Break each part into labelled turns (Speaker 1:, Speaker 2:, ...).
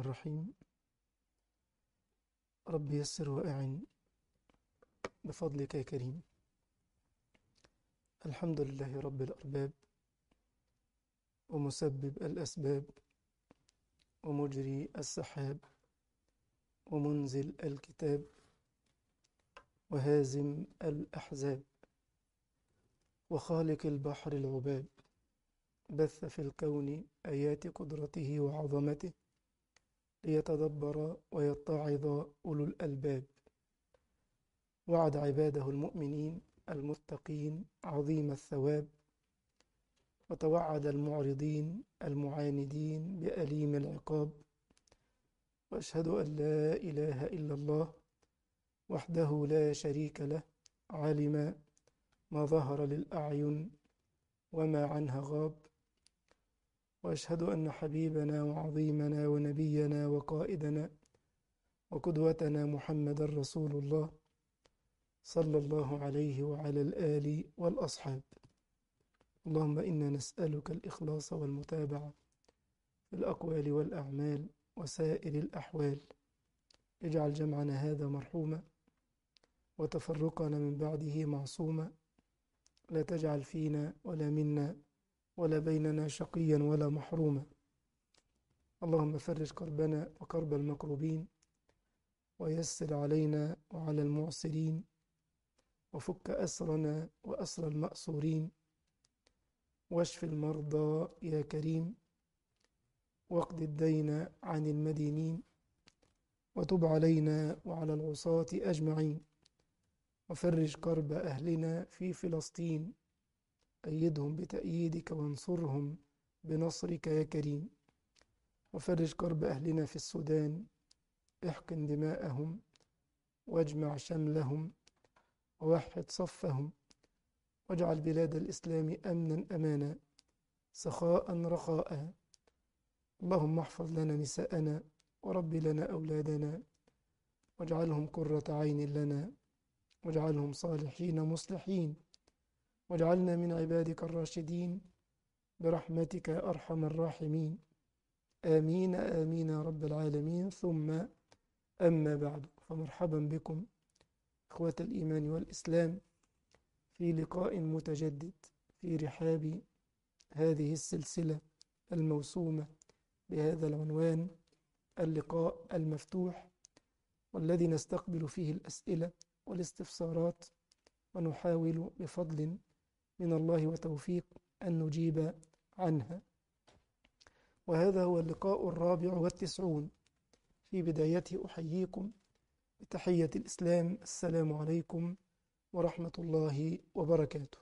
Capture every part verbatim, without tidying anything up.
Speaker 1: الرحيم. رب يسر وأعن بفضلك يا كريم. الحمد لله رب الأرباب، ومسبب الأسباب، ومجري السحاب، ومنزل الكتاب، وهازم الأحزاب، وخالق البحر العباب. بث في الكون آيات قدرته وعظمته ليتدبر ويتعظ أولو الألباب. وعد عباده المؤمنين المتقين عظيم الثواب، وتوعد المعرضين المعاندين بأليم العقاب. وأشهد أن لا إله إلا الله وحده لا شريك له، عالم ما ظهر للأعين وما عنها غاب. وأشهد أن حبيبنا وعظيمنا ونبينا وقائدنا وقدوتنا محمد رسول الله، صلى الله عليه وعلى الآل والأصحاب. اللهم إنا نسألك الإخلاص والمتابعة في الأقوال والأعمال وسائر الأحوال. اجعل جمعنا هذا مرحوما، وتفرقنا من بعده معصوما. لا تجعل فينا ولا منا ولا بيننا شقيا ولا محروما. اللهم فرج كربنا وكرب المكروبين، ويسر علينا وعلى المعسرين، وفك أسرنا وأسر المأسورين، واشف المرضى يا كريم، واقض الدين عن المدينين، وتب علينا وعلى العصاة أجمعين. وفرج كرب أهلنا في فلسطين، أيدهم بتأييدك وانصرهم بنصرك يا كريم. وفرج كرب أهلنا في السودان، احقن دماءهم واجمع شملهم ووحد صفهم، واجعل بلاد الإسلام أمنا أمانا سخاء رخاء. اللهم احفظ لنا نساءنا ورب لنا أولادنا، واجعلهم قرة عين لنا، واجعلهم صالحين مصلحين، واجعلنا من عبادك الراشدين برحمتك يا أرحم الراحمين. آمين آمين يا رب العالمين. ثم أما بعد، فمرحبا بكم إخوة الإيمان والإسلام في لقاء متجدد في رحاب هذه السلسلة الموسومة بهذا العنوان، اللقاء المفتوح، والذي نستقبل فيه الأسئلة والاستفسارات، ونحاول بفضل من الله وتوفيق أن نجيب عنها. وهذا هو اللقاء الرابع والتسعون. في بدايته أحييكم بتحية الإسلام، السلام عليكم ورحمة الله وبركاته.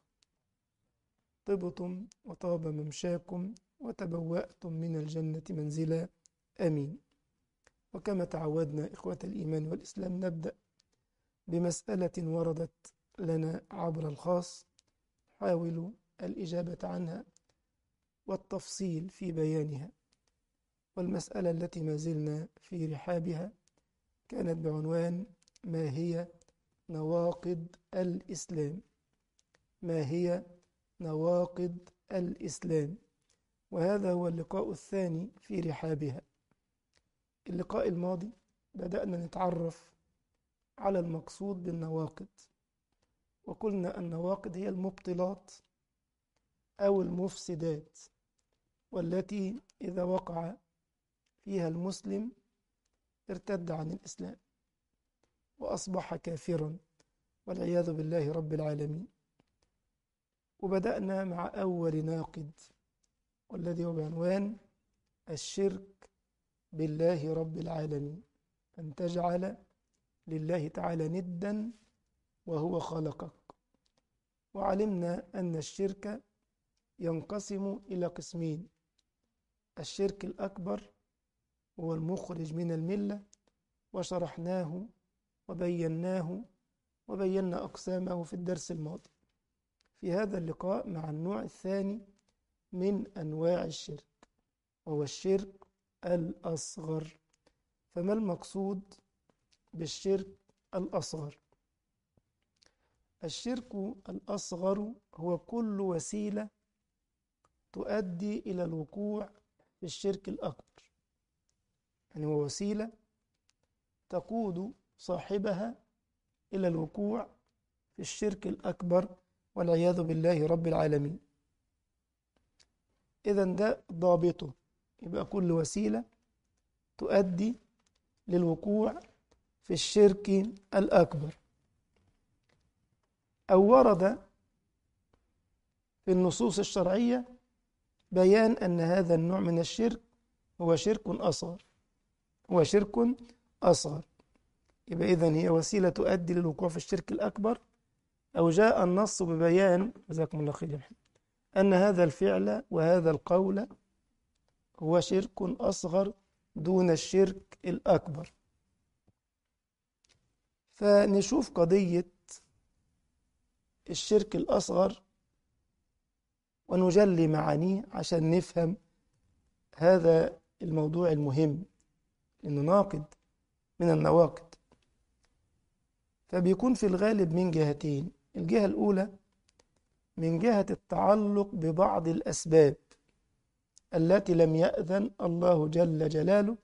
Speaker 1: طبتم وطاب ممشاكم وتبوأتم من الجنة منزلا، آمين. وكما تعودنا إخوة الإيمان والإسلام، نبدأ بمسألة وردت لنا عبر الخاص، نحاول الإجابة عنها والتفصيل في بيانها. والمسألة التي ما زلنا في رحابها كانت بعنوان: ما هي نواقض الإسلام؟ ما هي نواقض الإسلام؟ وهذا هو اللقاء الثاني في رحابها. اللقاء الماضي بدأنا نتعرف على المقصود بالنواقض، وقلنا النواقض هي المبطلات أو المفسدات، والتي إذا وقع فيها المسلم ارتد عن الإسلام وأصبح كافرا والعياذ بالله رب العالمين. وبدأنا مع أول ناقض، والذي هو بعنوان الشرك بالله رب العالمين، أن تجعل لله تعالى ندا وهو خلقك. وعلمنا أن الشرك ينقسم إلى قسمين: الشرك الأكبر هو المخرج من الملة، وشرحناه وبيناه وبينا أقسامه في الدرس الماضي. في هذا اللقاء مع النوع الثاني من أنواع الشرك، وهو الشرك الأصغر. فما المقصود بالشرك الأصغر؟ الشرك الأصغر هو كل وسيلة تؤدي إلى الوقوع في الشرك الأكبر. يعني هو وسيلة تقود صاحبها إلى الوقوع في الشرك الأكبر والعياذ بالله رب العالمين. إذن ده ضابطه، يبقى كل وسيلة تؤدي للوقوع في الشرك الأكبر، أو ورد في النصوص الشرعية بيان أن هذا النوع من الشرك هو شرك أصغر، هو شرك أصغر. يبقى إذن هي وسيلة تؤدي للوقوع في الشرك الأكبر، أو جاء النص ببيان جزاكم الله خير أن هذا الفعل وهذا القول هو شرك أصغر دون الشرك الأكبر. فنشوف قضية الشرك الأصغر ونجلي معانيه عشان نفهم هذا الموضوع المهم، إنه ناقض من النواقض. فبيكون في الغالب من جهتين. الجهة الأولى من جهة التعلق ببعض الأسباب التي لم يأذن الله جل جلاله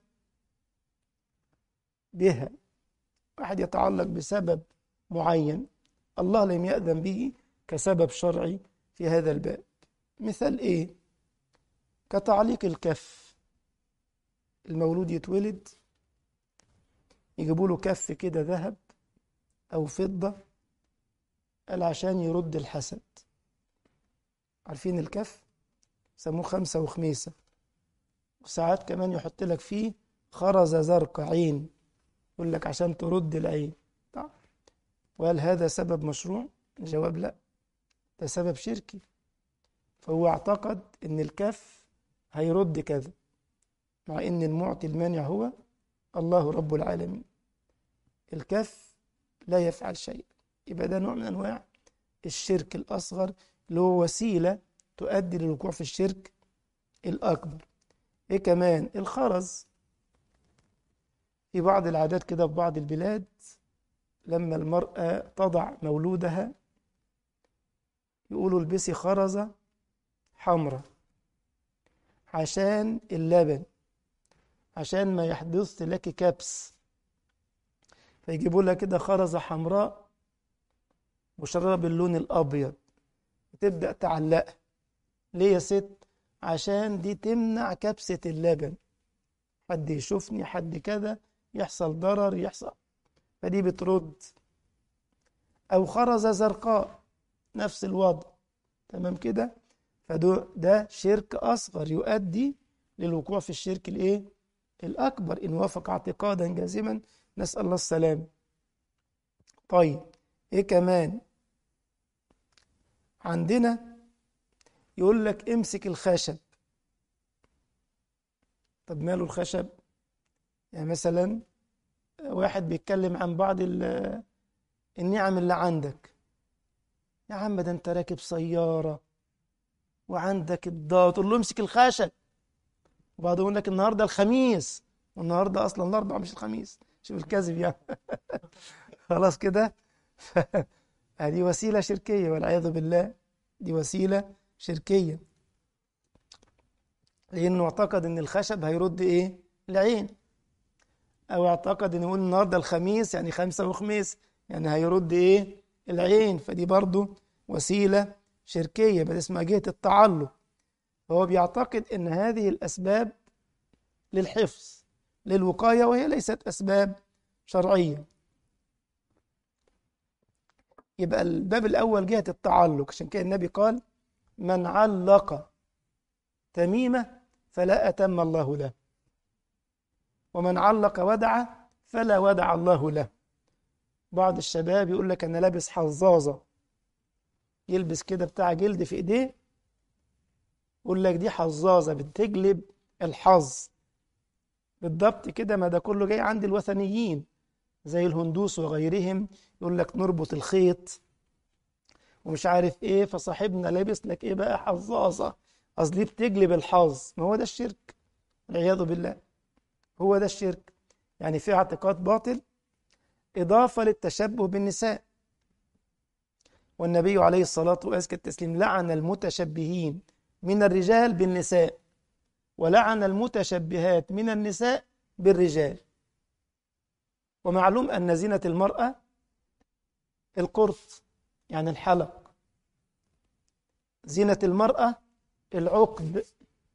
Speaker 1: بها. واحد يتعلق بسبب معين الله لم يأذن به كسبب شرعي في هذا الباب. مثال إيه؟ كتعليق الكف. المولود يتولد يجيبوا له كف كده ذهب أو فضة قال عشان يرد الحسد. عارفين الكف؟ سموه خمسة وخميسة، وساعات كمان يحط لك فيه خرزة زرقاء عين، يقول لك عشان ترد العين. طيب. وهل هذا سبب مشروع؟ الجواب لا، ده سبب شركي. فهو اعتقد ان الكف هيرد كذا، مع ان المعطي المانع هو الله رب العالمين. الكف لا يفعل شيء. يبقى ده نوع من انواع الشرك الاصغر، اللي هو وسيله تؤدي للوقوع في الشرك الاكبر. ايه كمان؟ الخرز. في بعض العادات كده في بعض البلاد لما المرأة تضع مولودها يقولوا البسي خرزة حمراء عشان اللبن، عشان ما يحدث لك كبس. فيجيبوا لها كده خرزة حمراء مشربة باللون الأبيض وتبدأ تعلقها. ليه يا ست؟ عشان دي تمنع كبسة اللبن، حد يشوفني، حد كذا، يحصل ضرر، يحصل. فدي بترد. أو خرزة زرقاء نفس الوضع، تمام كده. فده ده شرك أصغر يؤدي للوقوع في الشرك الإيه؟ الأكبر إن وافق اعتقادا جازما، نسأل الله السلام. طيب إيه كمان؟ عندنا يقول لك امسك الخشب. طب ماله الخشب؟ يعني مثلا واحد بيتكلم عن بعض النعم اللي عندك. يا عم ده انت راكب سيارة وعندك الضغط، تقول له امسك الخشب. وبعد يقول لك النهارده الخميس، والنهارده اصلا الاربعاء مش الخميس. شوف الكذب يعني. خلاص كده. هذه وسيلة شركية والعياذ بالله، دي وسيلة شركية، لأنه اعتقد إن الخشب هيرد إيه؟ العين. أو اعتقد إنه يقول النهارده الخميس يعني خمسة وخميس يعني هيرد إيه؟ العين. فدي برضو وسيلة شركية، بس اسمها جهة التعلق. فهو بيعتقد إن هذه الأسباب للحفظ للوقاية، وهي ليست أسباب شرعية. يبقى الباب الأول جهة التعلق. عشان كده النبي قال من علق تميمة فلا أتم الله له، ومن علق ودعة فلا ودع الله له. بعض الشباب يقول لك أنا لابس حظاظة، يلبس كده بتاع جلد في إيديه، يقول لك دي حظاظة بتجلب الحظ. بالضبط كده، ما ده كله جاي عند الوثنيين زي الهندوس وغيرهم. يقول لك نربط الخيط ومش عارف ايه، فصاحبنا لابس لك ايه بقى؟ حظاظة، اصل بتجلب الحظ. ما هو ده الشرك والعياذ بالله، هو ده الشرك. يعني في اعتقاد باطل إضافة للتشبه بالنساء. والنبي عليه الصلاة وأزكى التسليم لعن المتشبهين من الرجال بالنساء، ولعن المتشبهات من النساء بالرجال. ومعلوم أن زينة المرأة القرط، يعني الحلق. زينة المرأة العقد.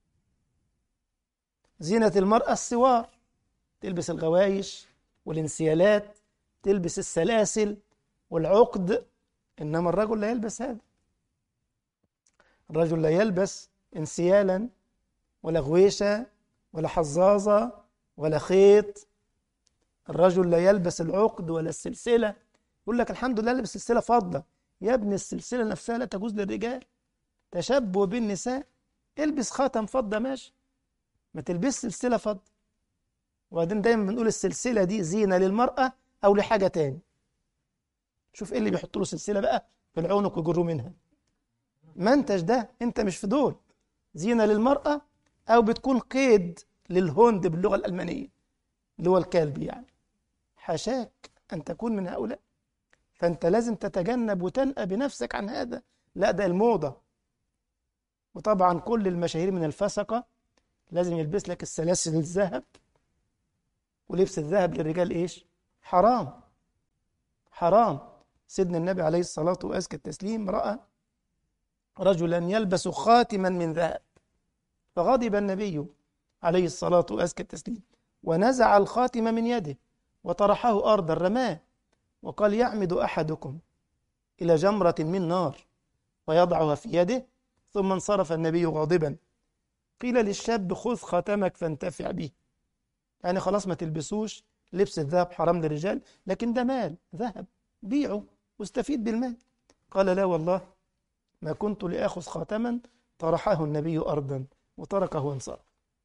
Speaker 1: زينة المرأة السوار، تلبس الغوايش والانسيالات، تلبس السلاسل والعقد. إنما الرجل لا يلبس هذا. الرجل لا يلبس انسيالا ولا غويشة ولا حظاظة ولا خيط. الرجل لا يلبس العقد ولا السلسلة. يقول لك الحمد لله لبس سلسلة فضة. يا ابن السلسلة نفسها لا تجوز للرجال، تشبه بالنساء. البس خاتم فضة ماشي، ما تلبس سلسلة فضة. وبعدين دايما بنقول السلسلة دي زينة للمرأة أو لحاجة تاني. شوف ايه اللي بيحط له سلسلة بقى في العنق ويجروا منها. منتج ده، انت مش في دول. زينة للمرأة أو بتكون قيد للهوند باللغة الألمانية اللي هو الكلب يعني. حاشاك أن تكون من هؤلاء. فأنت لازم تتجنب وتنأى بنفسك عن هذا. لا، ده الموضة. وطبعا كل المشاهير من الفسقة لازم يلبس لك السلاسل الذهب. ولبس الذهب للرجال إيش؟ حرام حرام. سيدنا النبي عليه الصلاة وأزكى التسليم رأى رجلا يلبس خاتما من ذهب، فغضب النبي عليه الصلاة وأزكى التسليم ونزع الخاتم من يده وطرحه أرضا، رماه، وقال: يعمد أحدكم إلى جمرة من نار ويضعها في يده. ثم انصرف النبي غاضبا. قيل للشاب: خذ خاتمك فانتفع به. يعني خلاص ما تلبسوش. لبس الذهب حرام للرجال، لكن ده مال ذهب، بيعه واستفيد بالمال. قال: لا والله ما كنت لآخذ خاتما. طرحه النبي أرضا وتركه وانصرف.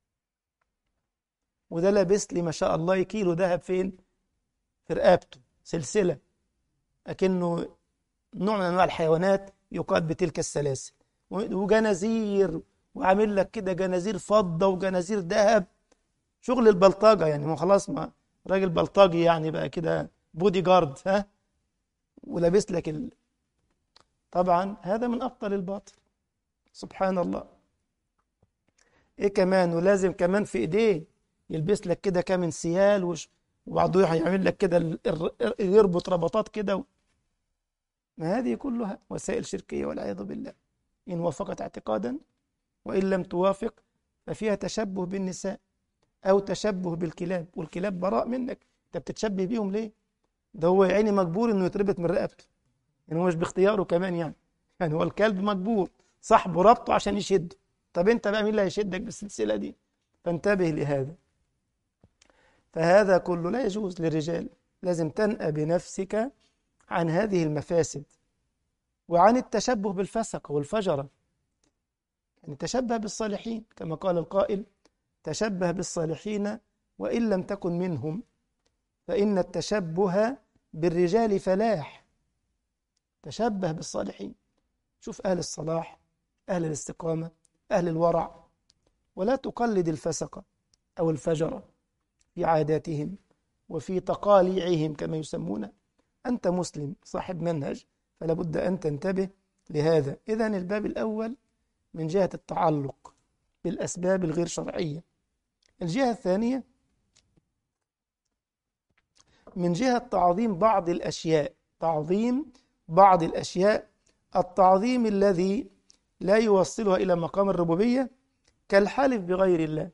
Speaker 1: وده لابس لي ما شاء الله كيلو ذهب فين؟ في رقبته، سلسلة أكنه نوع من أنواع الحيوانات يقاد بتلك السلاسل، وجنازير، وعامل لك كده جنازير فضة وجنازير ذهب. شغل البلطجة يعني. ما خلاص، ما راجل بلطجي يعني بقى كده بودي جارد، ها، ولابس لك ال... طبعا هذا من أبطل الباطل. سبحان الله. إيه كمان؟ ولازم كمان في إيديه يلبس لك كده كام انسيال وش... وبعضه يعمل لك كده ال- ال- يربط ربطات كده و... ما هذه كلها وسائل شركية والعياذ بالله. إن وافقت اعتقادا وإن لم توافق ففيها تشبه بالنساء أو تشبه بالكلاب. والكلاب براء منك، أنت بتتشبه بيهم ليه؟ ده هو يا عيني مجبور إنه يتربط من رقبته، يعني هو مش باختياره كمان يعني. يعني هو الكلب مجبور، صاحبه ربطه عشان يشده. طب أنت بقى مين اللي هيشدك بالسلسلة دي؟ فانتبه لهذا. فهذا كله لا يجوز للرجال. لازم تنأى بنفسك عن هذه المفاسد وعن التشبه بالفسق والفجرة. يعني تشبه بالصالحين كما قال القائل: تشبه بالصالحين وإن لم تكن منهم فإن التشبه بالرجال فلاح. تشبه بالصالحين. شوف أهل الصلاح، أهل الاستقامة، أهل الورع، ولا تقلد الفسقة أو الفجرة في عاداتهم وفي تقاليعهم كما يسمونه. أنت مسلم صاحب منهج، فلا بد أن تنتبه لهذا. إذن الباب الأول من جهة التعلق بالأسباب الغير شرعية. الجهة الثانية من جهة تعظيم بعض الأشياء. تعظيم بعض الأشياء، التعظيم الذي لا يوصلها إلى مقام الربوبية، كالحلف بغير الله.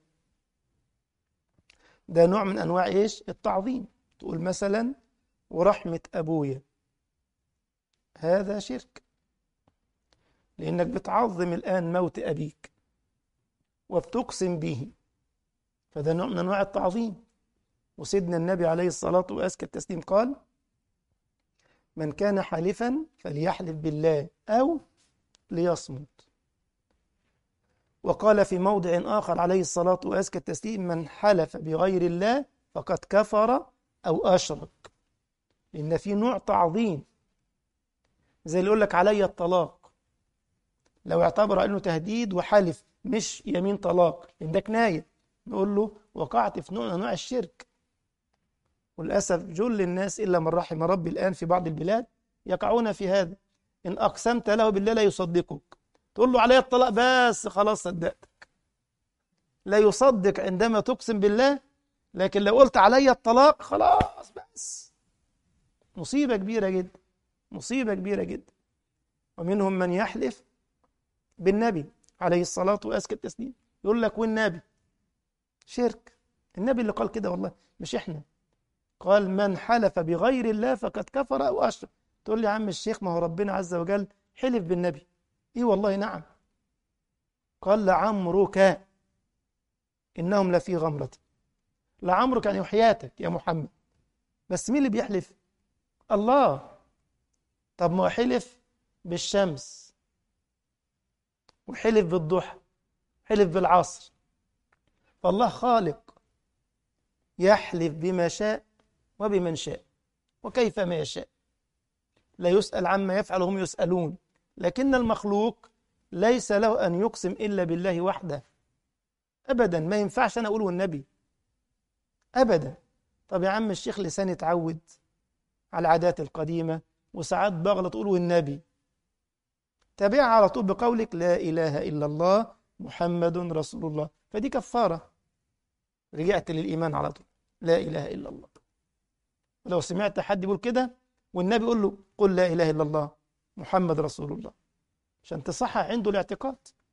Speaker 1: ده نوع من أنواع إيش؟ التعظيم. تقول مثلا: ورحمة أبويا، هذا شرك، لأنك بتعظم الآن موت أبيك وبتقسم به، فده نوع من أنواع التعظيم. وسيدنا النبي عليه الصلاة وأزكى التسليم قال: من كان حالفا فليحلف بالله أو ليصمت. وقال في موضع آخر عليه الصلاة وأزكى التسليم: من حلف بغير الله فقد كفر أو أشرك. لأن في نوع تعظيم، زي اللي يقول لك علي الطلاق، لو اعتبر أنه تهديد وحلف مش يمين طلاق، لأن ده كناية، نقول له وقعت في نوع من أنواع الشرك. وللأسف جل الناس إلا من رحم ربي الآن في بعض البلاد يقعون في هذا. إن أقسمت له بالله لا يصدقك، تقول له علي الطلاق بس خلاص صدقتك. لا يصدق عندما تقسم بالله لكن لو قلت علي الطلاق خلاص بس مصيبة كبيرة جدا، مصيبة كبيرة جدا. ومنهم من يحلف بالنبي عليه الصلاة وأزكى التسليم، يقول لك والنبي، شرك. النبي اللي قال كده والله، مش احنا. قال من حلف بغير الله فقد كفر أو أشرك. تقول لي يا عم الشيخ ما هو ربنا عز وجل حلف بالنبي. إيه والله نعم. قال لعمرك إنهم لفي غمرة. لعمرك يعني وحياتك يا محمد. بس مين اللي بيحلف؟ الله. طب ما هو حلف بالشمس، وحلف بالضحى، حلف بالعصر. فالله خالق يحلف بما شاء وبمن شاء وكيف ما يشاء، لا يسأل عما يفعل وهم يسألون. لكن المخلوق ليس له أن يقسم إلا بالله وحده أبدا. ما ينفعش أنا أقول والنبي أبدا. طب يا عم الشيخ لساني اتعود على العادات القديمة وساعات بغلط أقول والنبي. تابعها على طول بقولك لا إله إلا الله محمد رسول الله، فدي كفارة، رجعت للإيمان على طول. لا إله إلا الله. ولو سمعت حد يقول كده والنبي يقول له قل لا إله إلا الله محمد رسول الله، عشان تصحح عنده الاعتقاد،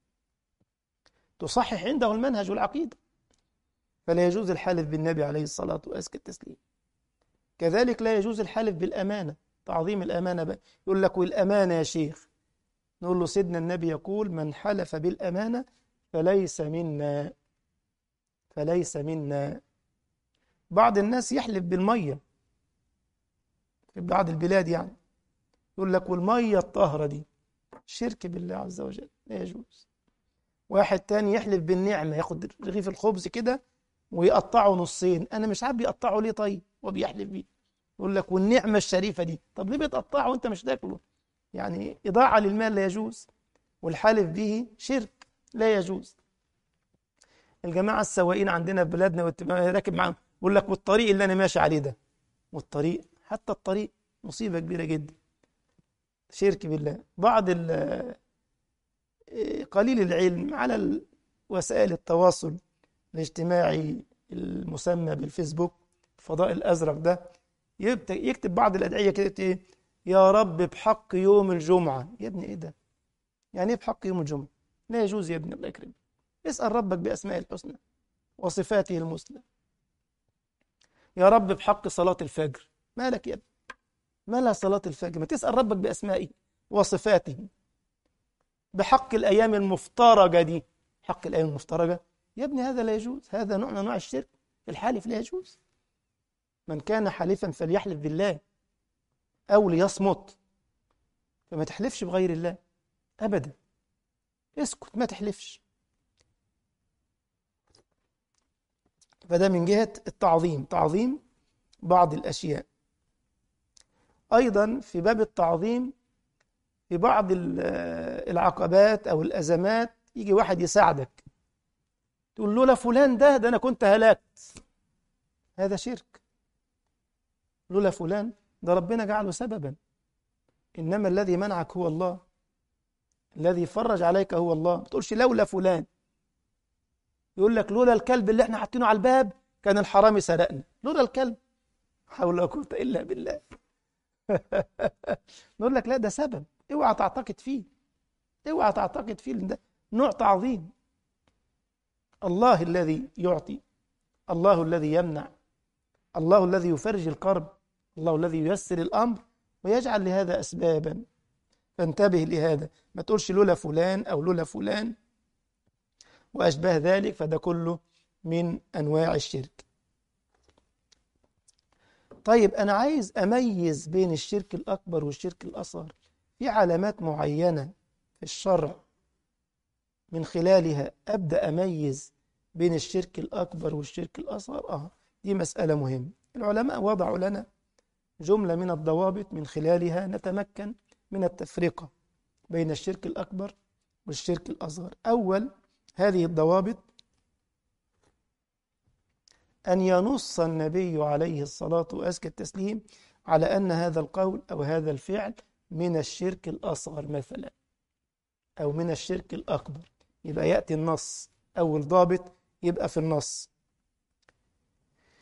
Speaker 1: تصحح عنده المنهج والعقيدة. فلا يجوز الحلف بالنبي عليه الصلاة وأزكى التسليم. كذلك لا يجوز الحلف بالأمانة، تعظيم الأمانة بقى. يقول لك والأمانة يا شيخ، نقول له سيدنا النبي يقول من حلف بالأمانة فليس منا، فليس منا. بعض الناس يحلف بالمية في بعض البلاد يعني، يقول لك والمية الطاهرة دي، شرك بالله عز وجل، لا يجوز. واحد تاني يحلف بالنعمة، ياخد رغيف الخبز كده ويقطعه نصين. أنا مش عارف يقطعه ليه طيب وبيحلف بيه. يقول لك والنعمة الشريفة دي، طب ليه بتقطعه وأنت مش تاكله؟ يعني إضاعة للمال لا يجوز، والحلف به شرك لا يجوز. الجماعة السواقين عندنا في بلادنا وتبقى راكب معاهم يقول لك والطريق اللي أنا ماشي عليه ده، والطريق حتى الطريق مصيبة كبيرة جدا، شرك بالله. بعض قليل العلم على وسائل التواصل الاجتماعي المسمى بالفيسبوك، الفضاء الأزرق ده، يكتب بعض الأدعية كده إيه، يا رب بحق يوم الجمعة. يا ابني إيه ده؟ يعني إيه بحق يوم الجمعة؟ لا يجوز يا ابني، الله يكرمك. اسأل ربك بأسماء الحسنى وصفاته المثلى. يا رب بحق صلاة الفجر. مالك يا ابني؟ مالها صلاة الفجر؟ ما تسأل ربك بأسمائه وصفاته. بحق الأيام المفترجة دي، حق الأيام المفترجة يا ابني هذا لا يجوز، هذا نوع من أنواع الشرك. الحالف لا يجوز. من كان حالفا فليحلف بالله أو ليصمت، فما تحلفش بغير الله أبدا، اسكت ما تحلفش. فده من جهة التعظيم، تعظيم بعض الأشياء. أيضا في باب التعظيم في بعض العقبات أو الأزمات، يجي واحد يساعدك تقول له لا فلان ده ده أنا كنت هلكت، هذا شرك. لولا فلان ده ربنا جعله سببا، إنما الذي منعك هو الله، الذي فرج عليك هو الله. ما تقولش لولا فلان. يقول لك لولا الكلب اللي احنا حاطينه على الباب كان الحرامي سرقنا. لولا الكلب، حول ولا قوة إلا بالله. نقول لك لا ده سبب، اوعى تعتقد فيه، اوعى تعتقد فيه، ده نوع تعظيم. الله الذي يعطي، الله الذي يمنع، الله الذي يفرج الكرب، الله الذي ييسر الأمر ويجعل لهذا أسبابا. فانتبه لهذا، ما تقولش لولا فلان أو لولا فلان وأشباه ذلك، فده كله من أنواع الشرك. طيب أنا عايز أميز بين الشرك الأكبر والشرك الأصغر، في علامات معينة في الشرع من خلالها أبدأ أميز بين الشرك الأكبر والشرك الأصغر. آه دي مسألة مهمة. العلماء وضعوا لنا جملة من الضوابط من خلالها نتمكن من التفرقة بين الشرك الأكبر والشرك الأصغر. أول هذه الضوابط أن ينص النبي عليه الصلاة وأزكى التسليم على أن هذا القول أو هذا الفعل من الشرك الأصغر مثلا أو من الشرك الأكبر، يبقى يأتي النص. أول ضابط يبقى في النص.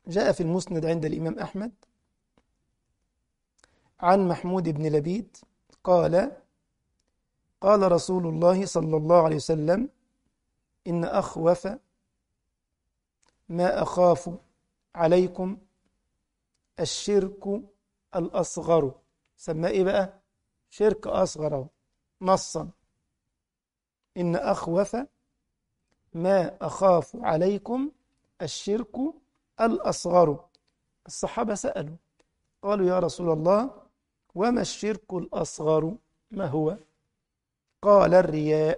Speaker 1: جاء في المسند عند الإمام أحمد عن محمود بن لبيد قال قال رسول الله صلى الله عليه وسلم إن أخوف ما أخاف عليكم الشرك الأصغر. سماه إيه بقى؟ شرك أصغر نصا. إن أخوف ما أخاف عليكم الشرك الأصغر. الصحابة سألوا قالوا يا رسول الله وما الشرك الأصغر؟ ما هو؟ قال الرياء.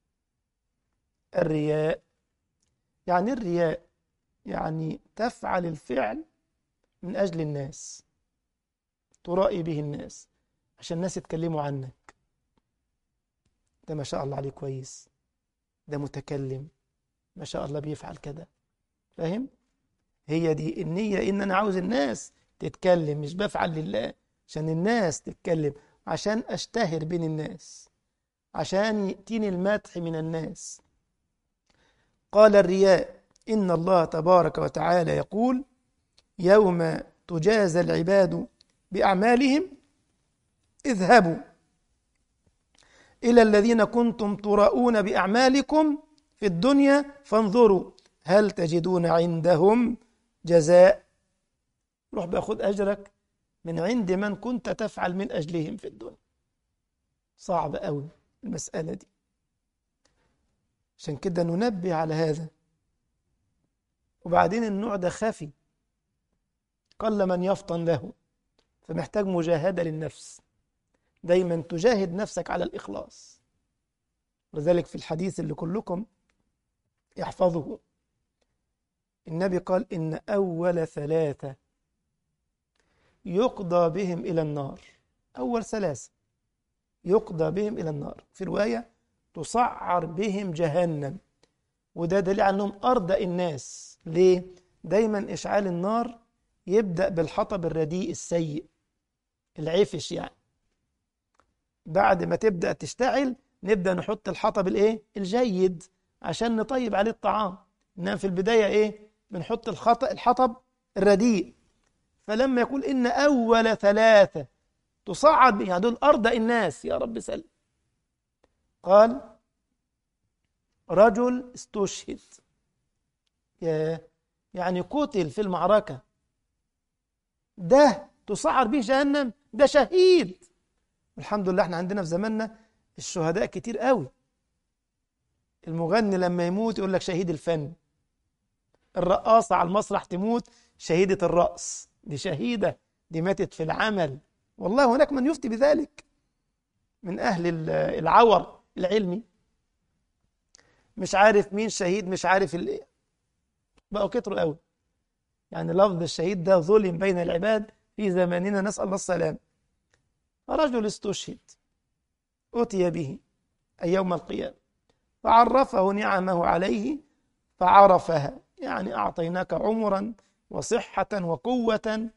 Speaker 1: الرياء يعني الرياء يعني تفعل الفعل من أجل الناس، ترائي به الناس عشان الناس يتكلموا عنك، ده ما شاء الله عليه كويس، ده متكلم ما شاء الله بيفعل كده. فاهم؟ هي دي النية، إن أنا عاوز الناس تتكلم، مش بفعل لله عشان الناس تتكلم، عشان أشتهر بين الناس، عشان يأتيني المدح من الناس. قال الرياء إن الله تبارك وتعالى يقول يوم تجازى العباد بأعمالهم اذهبوا إلى الذين كنتم تراءون بأعمالكم في الدنيا فانظروا هل تجدون عندهم جزاء. روح بأخذ أجرك من عند من كنت تفعل من أجلهم في الدنيا. صعب قوي المسألة دي، عشان كده ننبه على هذا. وبعدين النوع ده خفي، قل من يفطن له، فمحتاج مجاهدة للنفس، دايما تجاهد نفسك على الإخلاص. ولذلك في الحديث اللي كلكم يحفظه النبي قال إن أول ثلاثة يقضى بهم إلى النار، أول ثلاثة يقضى بهم إلى النار، في رواية تصعر بهم جهنم. وده دليل على أنهم أرضى الناس. ليه؟ دايما إشعال النار يبدأ بالحطب الرديء السيء العفش، يعني بعد ما تبدأ تشتعل نبدأ نحط الحطب الإيه؟ الجيد عشان نطيب عليه الطعام. إنما في البداية إيه؟ بنحط الخطأ الحطب الرديء. فلما يقول إن أول ثلاثة تصعد يعني دول أرضى الناس، يا رب سلم. قال رجل استشهد، يعني قتل في المعركة، ده تصعر به جهنم، ده شهيد. الحمد لله احنا عندنا في زماننا الشهداء كتير قوي. المغني لما يموت يقول لك شهيد الفن، الرقاصة على المسرح تموت شهيدة الرقص، دي شهيدة، دي ماتت في العمل. والله هناك من يفتي بذلك من أهل العور العلمي، مش عارف مين شهيد، مش عارف ال... بقوا كتروا قوي. يعني لفظ الشهيد ده ظلم بين العباد في زماننا، نسأل الله السلام. رجل استشهد أتي به أي يوم القيامة فعرفه نعمه عليه فعرفها، يعني أعطيناك عمرا وصحة وقوة،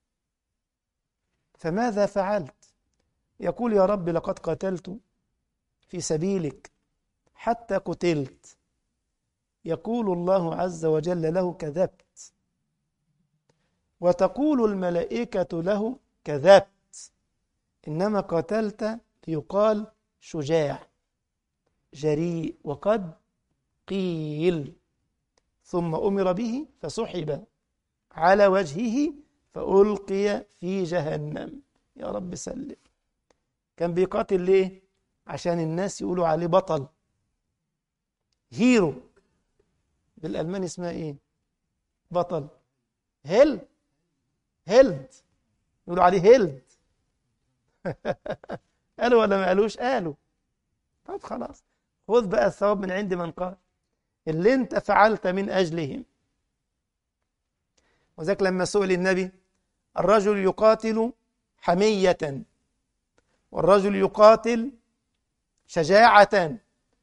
Speaker 1: فماذا فعلت؟ يقول يا رب لقد قتلت في سبيلك حتى قتلت. يقول الله عز وجل له كذبت، وتقول الملائكة له كذبت، إنما قتلت ليقال شجاع جريء وقد قيل. ثم أمر به فسحب على وجهه فألقي في جهنم. يا رب سلم. كان بيقاتل ليه؟ عشان الناس يقولوا عليه بطل، هيرو. بالألماني اسمها ايه؟ بطل، هيل هيلد، يقولوا عليه هيلد. قالوا ولا ما قالوش؟ قالوا. طب خلاص، خذ بقى الثواب من عند من قال اللي انت فعلت من أجلهم. وذلك لما سئل النبي الرجل يقاتل حمية والرجل يقاتل شجاعة،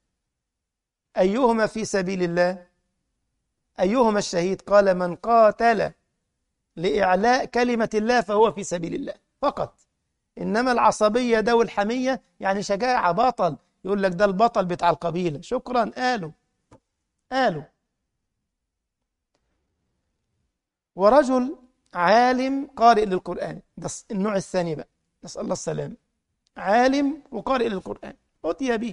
Speaker 1: أيهما في سبيل الله؟ أيهما الشهيد؟ قال من قاتل لإعلاء كلمة الله فهو في سبيل الله فقط. إنما العصبية ده والحمية يعني شجاعة، بطل، يقول لك ده البطل بتاع القبيلة. شكرا، قالوا قالوا. ورجل عالم قارئ للقرآن، ده النوع الثاني بقى، نسأل الله السلام، عالم وقارئ للقرآن، أتي به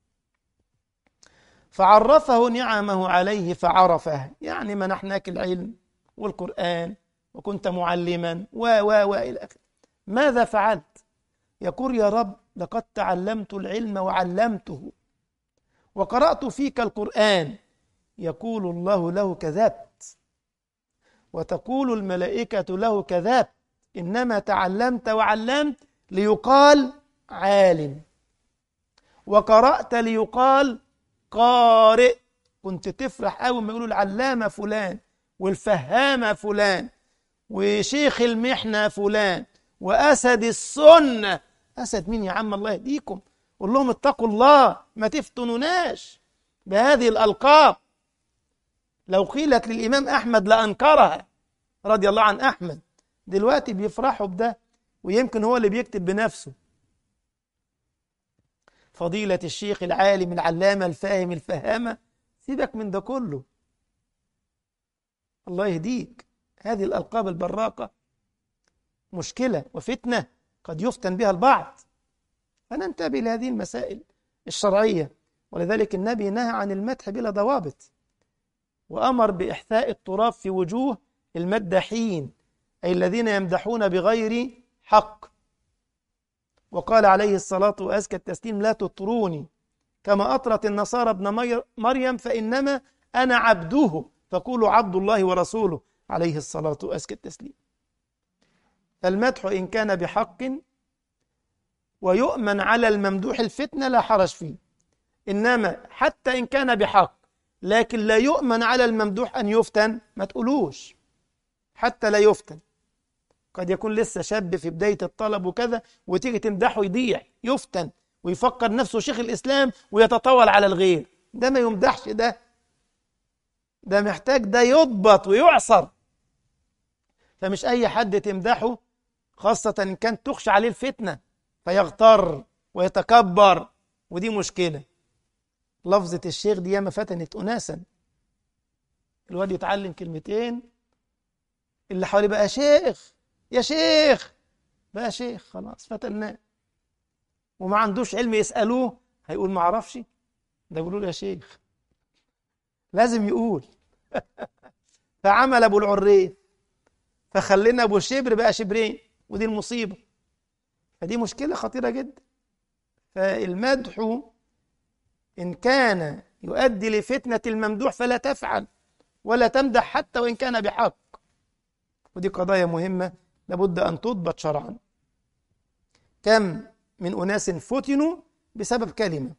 Speaker 1: فعرفه نعمه عليه فعرفها، يعني منحناك العلم والقرآن وكنت معلما و و و إلى آخره، ماذا فعلت؟ يقول يا رب لقد تعلمت العلم وعلمته وقرأت فيك القرآن، يقول الله له كذبت، وتقول الملائكة له كذبت، إنما تعلمت وعلمت ليقال عالم، وقرأت ليقال قارئ. كنت تفرح أول ما يقولوا العلامة فلان والفهامة فلان وشيخ المحنة فلان وأسد السنة. أسد مين يا عم؟ الله يهديكم، قول لهم اتقوا الله، ما تفتنوناش بهذه الألقاب. لو قيلت للإمام أحمد لأنكرها رضي الله عن أحمد. دلوقتي بيفرحوا بده، ويمكن هو اللي بيكتب بنفسه فضيلة الشيخ العالم العلامة الفاهم الفهامة. سيبك من ده كله، الله يهديك. هذه الألقاب البراقة مشكلة وفتنة قد يفتن بها البعض، فننتبه لهذه المسائل الشرعية. ولذلك النبي نهى عن المدح بلا ضوابط، وأمر بإحثاء التراب في وجوه المداحين، أي الذين يمدحون بغير حق. وقال عليه الصلاة وأزكى التسليم لا تطروني كما أطرت النصارى ابن مريم فإنما أنا عبده فقولوا عبد الله ورسوله عليه الصلاة وأزكى التسليم. فالمدح إن كان بحق ويؤمن على الممدوح الفتنة لا حرج فيه، إنما حتى إن كان بحق لكن لا يؤمن على الممدوح أن يفتن ما تقولوش، حتى لا يفتن. قد يكون لسه شاب في بداية الطلب وكذا، وتيجي تمدحه يضيع يفتن ويفكر نفسه شيخ الإسلام ويتطاول على الغير. ده ما يمدحش، ده ده محتاج ده يضبط ويعصر. فمش أي حد تمدحه، خاصة إن كان تخشى عليه الفتنة فيغتر ويتكبر، ودي مشكلة. لفظة الشيخ دي ياما فتنت أناسا، الواد يتعلم كلمتين اللي حواليه بقى شيخ يا شيخ، بقى شيخ خلاص فتناه، وما عندوش علم يسألوه هيقول ما اعرفش، ده يقولوا له يا شيخ، لازم يقول. فعمل ابو العريف فخلينا ابو شبر بقى شبرين، ودي المصيبة. فدي مشكلة خطيرة جدا. فالمدح إن كان يؤدي لفتنة الممدوح فلا تفعل ولا تمدح حتى وإن كان بحق، ودي قضايا مهمة لابد أن تضبط شرعا. كم من أناس فتنوا بسبب كلمة،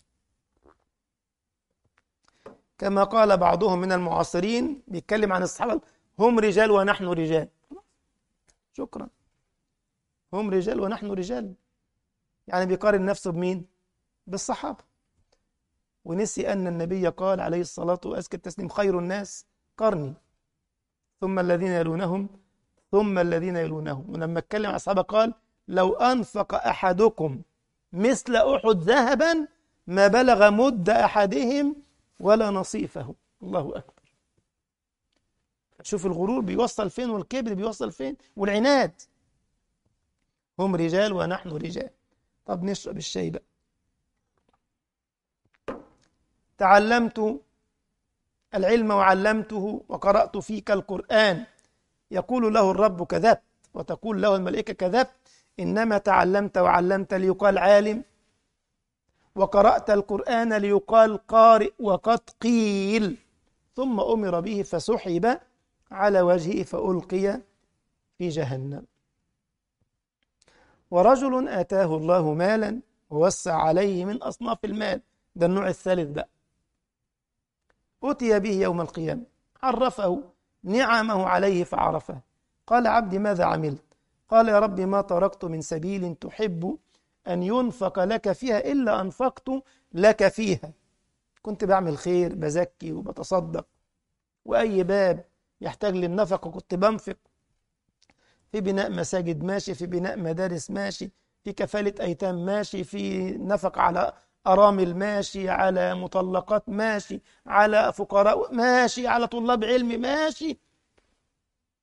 Speaker 1: كما قال بعضهم من المعاصرين بيتكلم عن الصحابة هم رجال ونحن رجال. شكرا، هم رجال ونحن رجال، يعني بيقارن نفسه بمين؟ بالصحابة. ونسي أن النبي قال عليه الصلاة وأزكى التسليم خير الناس قرني ثم الذين يلونهم ثم الذين يلونهم. ولما اتكلم عن الصحابة قال لو أنفق أحدكم مثل أحد ذهبا ما بلغ مد أحدهم ولا نصيفه. الله أكبر. شوف الغرور بيوصل فين، والكبر بيوصل فين، والعناد. هم رجال ونحن رجال. طب نشرب الشاي بقى. تعلمت العلم وعلمته وقرأت فيك القرآن، يقول له الرب كذبت، وتقول له الملائكة كذبت، إنما تعلمت وعلمت ليقال عالم، وقرأت القرآن ليقال قارئ، وقد قيل. ثم أمر به فسحب على وجهه فألقي في جهنم. ورجل آتاه الله مالا ووسع عليه من أصناف المال، ده النوع الثالث بقى، أتي به يوم القيامة عرفه نعمه عليه فعرفه، قال عبدي ماذا عملت؟ قال يا رب ما تركت من سبيل تحب أن ينفق لك فيها إلا أنفقت لك فيها. كنت بعمل خير، بزكي وبتصدق، وأي باب يحتاج للنفقة كنت بنفق، في بناء مساجد ماشي، في بناء مدارس ماشي، في كفالة أيتام ماشي، في نفق على أرامل ماشي، على مطلقات ماشي، على فقراء ماشي، على طلاب علم ماشي.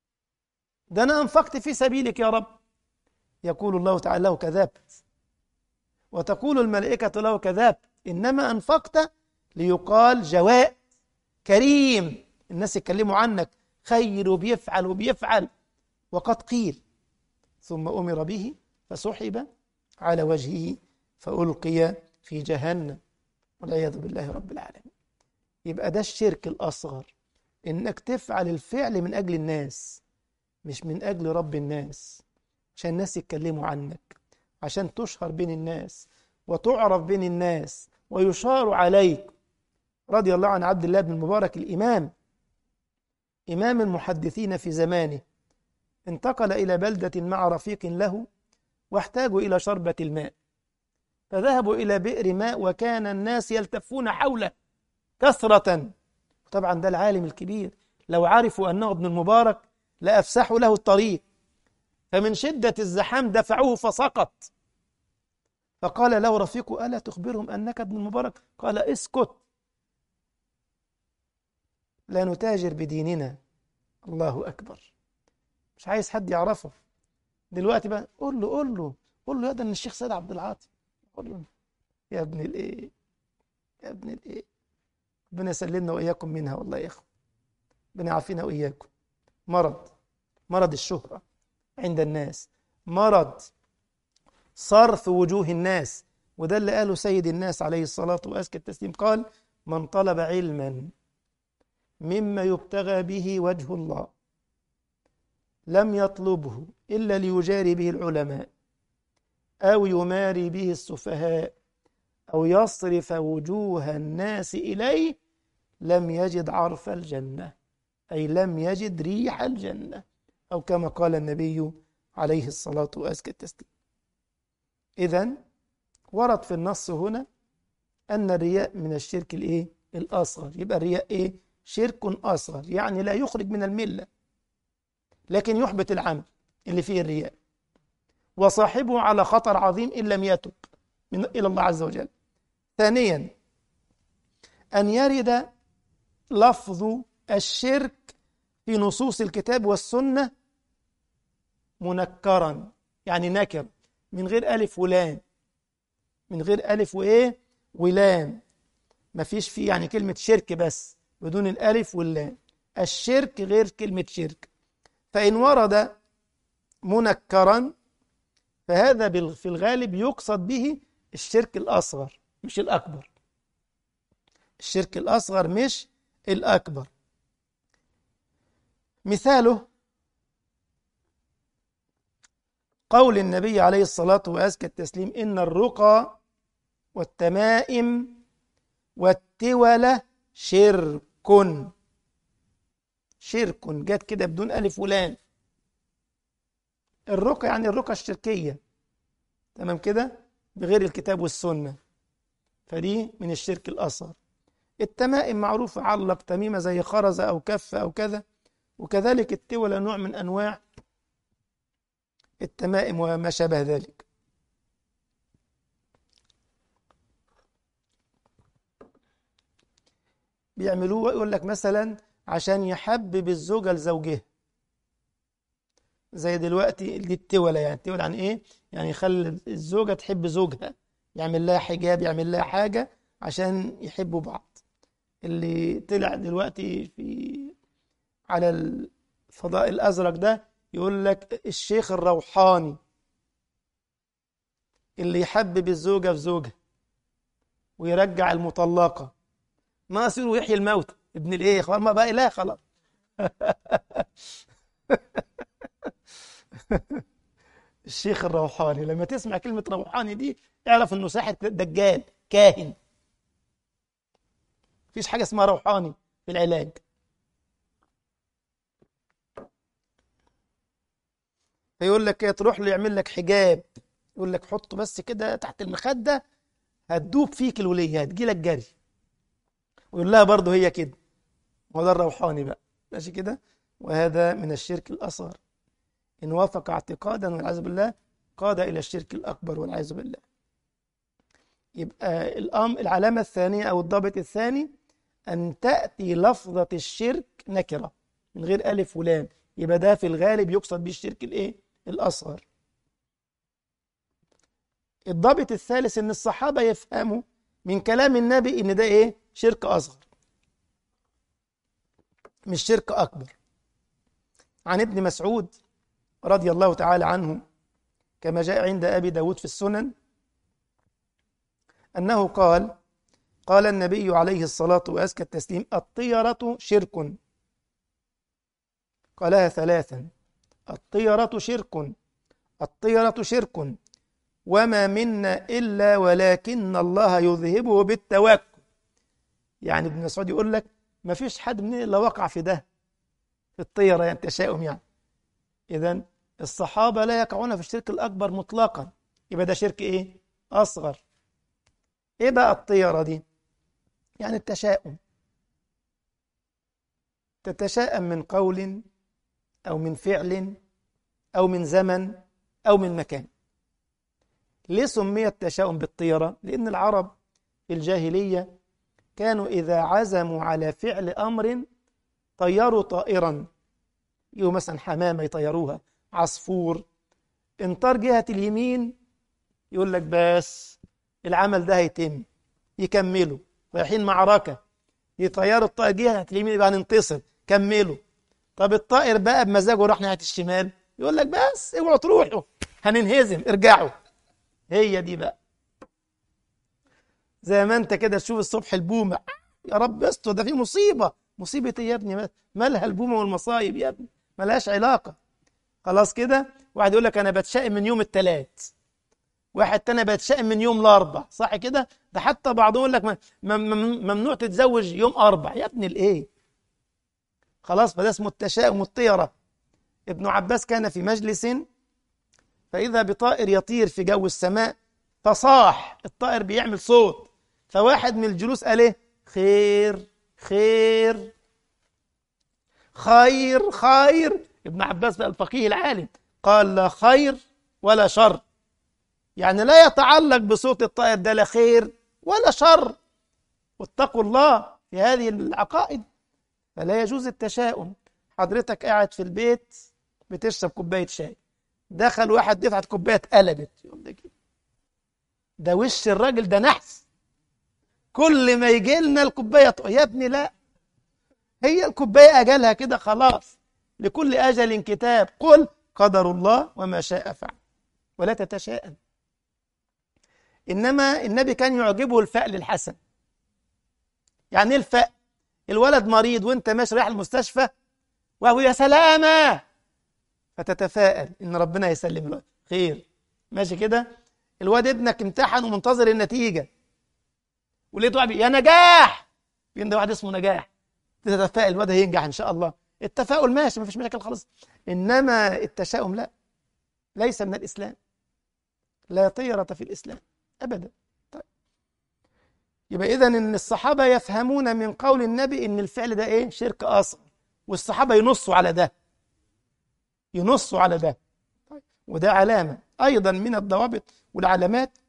Speaker 1: ده أنا أنفقت في سبيلك يا رب. يقول الله تعالى له كذبت، وتقول الملائكة له كذبت، إنما أنفقت ليقال جواد كريم، الناس يتكلموا عنك خير وبيفعل وبيفعل. وقد قيل ثم أمر به فسحب على وجهه فألقي في جهنم والعياذ بالله رب العالمين. يبقى ده الشرك الأصغر، إنك تفعل الفعل من أجل الناس مش من أجل رب الناس، عشان الناس يتكلموا عنك، عشان تشهر بين الناس وتعرف بين الناس ويشار عليك. رضي الله عن عبد الله بن المبارك الإمام، إمام المحدثين في زمانه، انتقل إلى بلدة مع رفيق له واحتاجوا إلى شربة الماء، فذهبوا إلى بئر ماء وكان الناس يلتفون حوله كثرة. طبعا ده العالم الكبير، لو عرفوا أنه ابن المبارك لأفسحوا له الطريق، فمن شدة الزحام دفعوه فسقط. فقال له رفيقه ألا تخبرهم أنك ابن المبارك؟ قال اسكت، لا نتاجر بديننا. الله أكبر، مش عايز حد يعرفه دلوقتي بقى. قول له قول له قول له يا ده من الشيخ سيد عبد العاطي. قول له يا ابن الايه يا ابن الايه. ربنا يسلمنا واياكم منها والله يا اخوه، ربنا يعافينا واياكم. مرض مرض الشهرة عند الناس، مرض صرف وجوه الناس. وده اللي قاله سيد الناس عليه الصلاة وأزكى التسليم، قال من طلب علما مما يبتغى به وجه الله لم يطلبه إلا ليجاري به العلماء أو يماري به السفهاء أو يصرف وجوه الناس إليه لم يجد عرف الجنة، أي لم يجد ريح الجنة، أو كما قال النبي عليه الصلاة وأزكى التسليم. إذن ورد في النص هنا أن الرياء من الشرك الإيه؟ الأصغر. يبقى الرياء إيه؟ شرك أصغر، يعني لا يخرج من الملة لكن يحبط العمل اللي فيه الرياء، وصاحبه على خطر عظيم إن لم يتب من إلى الله عز وجل. ثانيا أن يرد لفظ الشرك في نصوص الكتاب والسنة منكرا، يعني نكر من غير ألف ولام، من غير ألف وإيه ولام، ما فيش فيه يعني كلمة شرك بس بدون الألف واللام. الشرك غير كلمة شرك. فإن ورد منكرا فهذا في الغالب يقصد به الشرك الأصغر مش الأكبر، الشرك الأصغر مش الأكبر. مثاله قول النبي عليه الصلاة وأزكى التسليم إن الرقى والتمائم والتولة شرك. شرك جت كده بدون ألف ولام. الرقى يعني الرقى الشركية، تمام كده، بغير الكتاب والسنة، فدي من الشرك الأصغر. التمائم معروفة، علق تميمة زي خرزة أو كفة أو كذا، وكذلك التولة نوع من أنواع التمائم وما شابه ذلك. بيعملوه يقول لك مثلا عشان يحبب الزوجة لزوجها، زي دلوقتي دي التولة. يعني التولة عن إيه؟ يعني يخلي الزوجة تحب زوجها، يعمل لها حجاب، يعمل لها حاجة عشان يحبوا بعض. اللي طلع دلوقتي في على الفضاء الأزرق ده يقول لك الشيخ الروحاني اللي يحبب الزوجة في زوجها ويرجع المطلقة، ناصر ويحيي الموت ابن الايه خلاص ما بقى لا خلاص. الشيخ الروحاني، لما تسمع كلمة روحاني دي اعرف انه ساحر دجال كاهن. مفيش حاجة اسمها روحاني في العلاج. فيقول لك ايه، تروح له يعمل لك حجاب، يقول لك حطه بس كده تحت المخدة هتدوب فيك الولية هتجيلك جري، ويقول لها برضه هي كده. هو ده الروحاني بقى، ماشي كده. وهذا من الشرك الأصغر، إن وافق اعتقادا والعياذ بالله قاد إلى الشرك الأكبر والعياذ بالله. يبقى الأمر العلامة الثانية أو الضابط الثاني أن تأتي لفظة الشرك نكرة من غير ألف ولام، يبقى ده في الغالب يقصد به الشرك الايه؟ الأصغر. الضابط الثالث ان الصحابة يفهموا من كلام النبي ان ده ايه؟ شرك أصغر مش شرك أكبر. عن ابن مسعود رضي الله تعالى عنه كما جاء عند أبي داود في السنن أنه قال قال النبي عليه الصلاة وأزكى التسليم: الطيرة شرك. قالها ثلاثا: الطيرة شرك، الطيرة شرك، وما منا إلا ولكن الله يذهبه بالتوكل. يعني ابن مسعود يقول لك ما فيش حد مننا إلا وقع في ده، في الطيرة، يعني التشاؤم. يعني إذن الصحابة لا يقعون في الشرك الأكبر مطلقا، يبقى ده شرك إيه؟ أصغر. إيه بقى الطيرة دي؟ يعني التشاؤم، تتشاءم من قول أو من فعل أو من زمن أو من مكان. ليه سمي التشاؤم بالطيرة؟ لأن العرب في الجاهلية كانوا إذا عزموا على فعل أمر طيروا طائرا، يو مثلا حمامة يطيروها، عصفور، انطار جهة اليمين يقول لك بس العمل ده هيتم، يكملوا. رايحين معركة يطيروا الطائر جهة اليمين يبقى هننتصر، كملوا. طب الطائر بقى بمزاجه راح ناحية الشمال يقول لك بس اوعوا تروحوا هننهزم، ارجعوا. هي دي بقى زي ما انت كده تشوف الصبح البومة، يا رب استر ده في مصيبة. مصيبة ايه يا ابني؟ مالها البومة والمصايب يا ابني؟ مالهاش علاقة. خلاص كده. واحد يقول لك انا بتشائم من يوم الثلاث، واحد تاني بيتشائم من يوم الاربع، صح كده؟ ده حتى بعضهم يقول لك ممنوع تتزوج يوم اربع. يا ابن الايه؟ خلاص، فده اسمه التشاؤم والطيره. ابن عباس كان في مجلس فاذا بطائر يطير في جو السماء فصاح، الطائر بيعمل صوت، فواحد من الجلوس قال ايه؟ خير خير خير خير. ابن عباس بقى الفقيه العالم قال لا خير ولا شر، يعني لا يتعلق بصوت الطائر ده لا خير ولا شر. واتقوا الله في هذه العقائد، فلا يجوز التشاؤم. حضرتك قاعد في البيت بتشرب كوباية شاي، دخل واحد دفعت كوباية اتقلبت، يقول لك ده وش الراجل ده نحس، كل ما يجي لنا الكوباية طو... يا ابني لا، هي الكوباية أجلها كده خلاص، لكل أجل كتاب، قل قدر الله وما شاء فعل، ولا تتشاءم. إنما النبي كان يعجبه الفأل الحسن. يعني إيه الفأل؟ الولد مريض وانت ماشي رايح المستشفى وهو يا سلامة، فتتفائل إن ربنا يسلم الولد خير، ماشي كده. الواد ابنك امتحن ومنتظر النتيجة ولقيته واحد يا نجاح، ده واحد اسمه نجاح، تتفائل الواد هينجح إن شاء الله. التفاؤل ماشي، ما فيش مشاكل خالص. إنما التشاؤم لا، ليس من الإسلام، لا طيرة في الإسلام أبدا. طيب. يبقى إذن إن الصحابة يفهمون من قول النبي إن الفعل ده إيه؟ شرك أصغر، والصحابة ينصوا على ده، ينصوا على ده. طيب. وده علامة أيضا من الضوابط والعلامات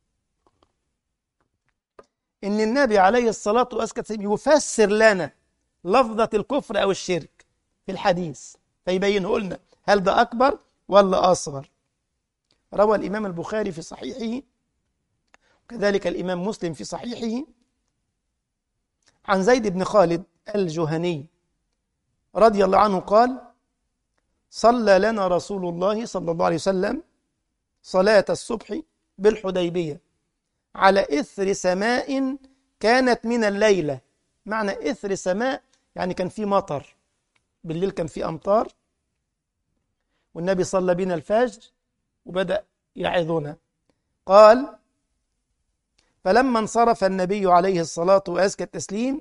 Speaker 1: إن النبي عليه الصلاة والسلام يفسر لنا لفظة الكفر أو الشرك في الحديث، فيبينه. قلنا هل ده أكبر ولا أصغر؟ روى الإمام البخاري في صحيحه كذلك الإمام مسلم في صحيحه عن زيد بن خالد الجهني رضي الله عنه قال: صلى لنا رسول الله صلى الله عليه وسلم صلاة الصبح بالحديبية على إثر سماء كانت من الليلة. معنى إثر سماء يعني كان في مطر بالليل، كان في أمطار، والنبي صلى بنا الفجر وبدأ يعظنا. قال: فلما انصرف النبي عليه الصلاة وأزكى التسليم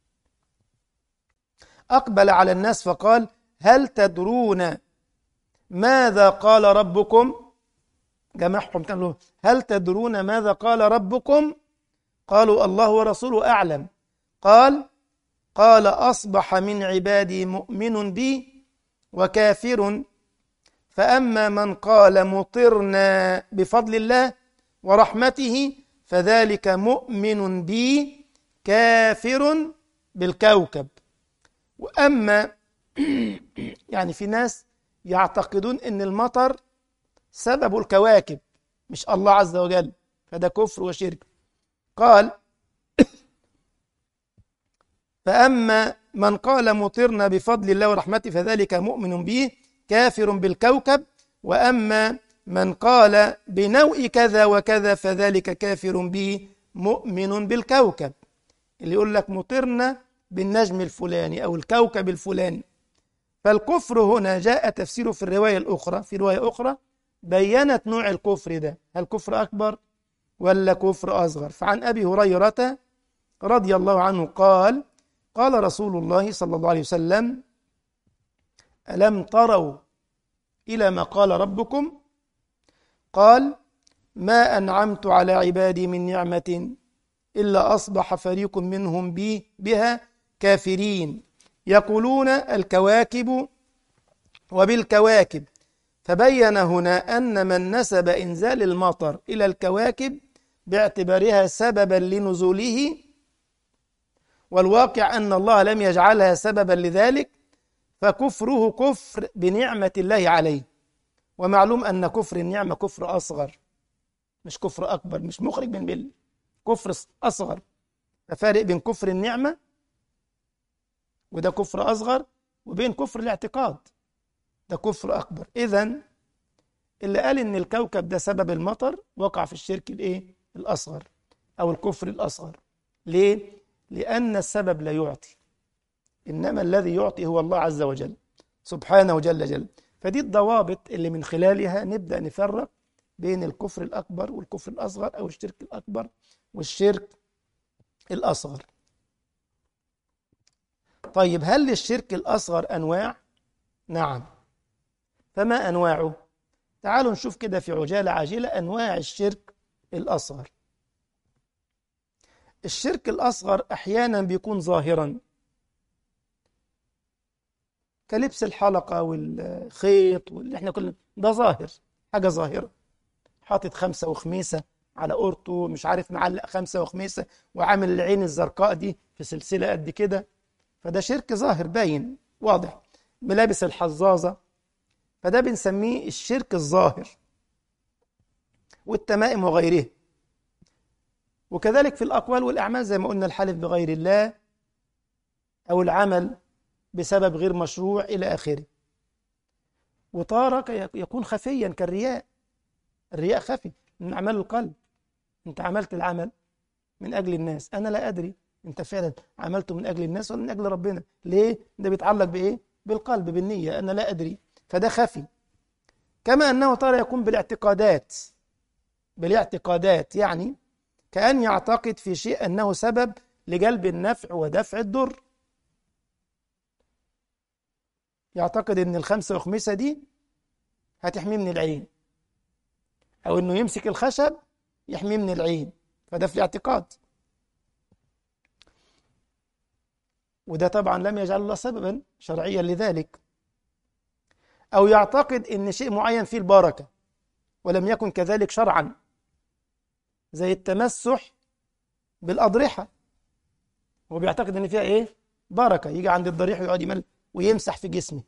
Speaker 1: أقبل على الناس فقال: هل تدرون ماذا قال ربكم؟ جمعهم كان له: هل تدرون ماذا قال ربكم؟ قالوا: الله ورسوله أعلم. قال: قال أصبح من عبادي مؤمن بي وكافر، فأما من قال مطرنا بفضل الله ورحمته فذلك مؤمن بي كافر بالكوكب، وأما يعني في ناس يعتقدون ان المطر سبب الكواكب مش الله عز وجل، فده كفر وشرك. قال: فأما من قال مطرنا بفضل الله ورحمته فذلك مؤمن به كافر بالكوكب، وأما من قال بنوء كذا وكذا فذلك كافر به مؤمن بالكوكب. اللي يقول لك مطرنا بالنجم الفلاني أو الكوكب الفلاني. فالكفر هنا جاء تفسيره في الرواية الأخرى، في رواية أخرى بيّنت نوع الكفر ده، هل كفر أكبر ولا كفر أصغر. فعن أبي هريرة رضي الله عنه قال: قال رسول الله صلى الله عليه وسلم: ألم تروا إلى ما قال ربكم؟ قال: ما أنعمت على عبادي من نعمة إلا أصبح فريق منهم بي بها كافرين، يقولون الكواكب وبالكواكب. فبين هنا أن من نسب إنزال المطر إلى الكواكب باعتبارها سببا لنزوله، والواقع أن الله لم يجعلها سببا لذلك، فكفره كفر بنعمة الله عليه. ومعلوم أن كفر النعمة كفر أصغر، مش كفر أكبر، مش مخرج من ملة، كفر أصغر. ففارق بين كفر النعمة وده كفر أصغر، وبين كفر الاعتقاد ده كفر أكبر. إذن اللي قال إن الكوكب ده سبب المطر وقع في الشرك الإيه؟ الأصغر أو الكفر الأصغر. ليه؟ لأن السبب لا يعطي، إنما الذي يعطي هو الله عز وجل سبحانه جل جل. فدي الضوابط اللي من خلالها نبدأ نفرق بين الكفر الأكبر والكفر الأصغر، أو الشرك الأكبر والشرك الأصغر. طيب، هل للشرك الأصغر أنواع؟ نعم. فما أنواعه؟ تعالوا نشوف كده في عجالة عاجلة أنواع الشرك الأصغر. الشرك الأصغر أحيانا بيكون ظاهرا، كلبس الحلقة والخيط واللي احنا كلنا ده ظاهر، حاجة ظاهرة. حاطط خمسة وخميسة على قورته، مش عارف معلق خمسة وخميسة وعامل العين الزرقاء دي في سلسلة قد كده، فده شرك ظاهر باين واضح. ملابس الحظاظة، فده بنسميه الشرك الظاهر. والتمائم وغيره. وكذلك في الأقوال والأعمال زي ما قلنا، الحلف بغير الله أو العمل بسبب غير مشروع إلى آخره. وتارة يكون خفيا كالرياء. الرياء خفي من أعمال القلب. أنت عملت العمل من أجل الناس، أنا لا أدري أنت فعلا عملته من أجل الناس ولا من أجل ربنا. ليه؟ ده بيتعلق بإيه؟ بالقلب، بالنية، أنا لا أدري، فده خفي. كما أنه ترى يكون بالاعتقادات. بالاعتقادات يعني كأن يعتقد في شيء أنه سبب لجلب النفع ودفع الضر. يعتقد أن الخمسة وخميسة دي هتحميه من العين، أو أنه يمسك الخشب يحميه من العين، فده في الاعتقاد. وده طبعا لم يجعل الله سببا شرعيا لذلك. أو يعتقد أن شيء معين فيه البركة ولم يكن كذلك شرعا، زي التمسح بالأضرحة، هو بيعتقد أن فيها إيه؟ بركة، يجي عند الضريح ويقعد يمل ويمسح في جسمه.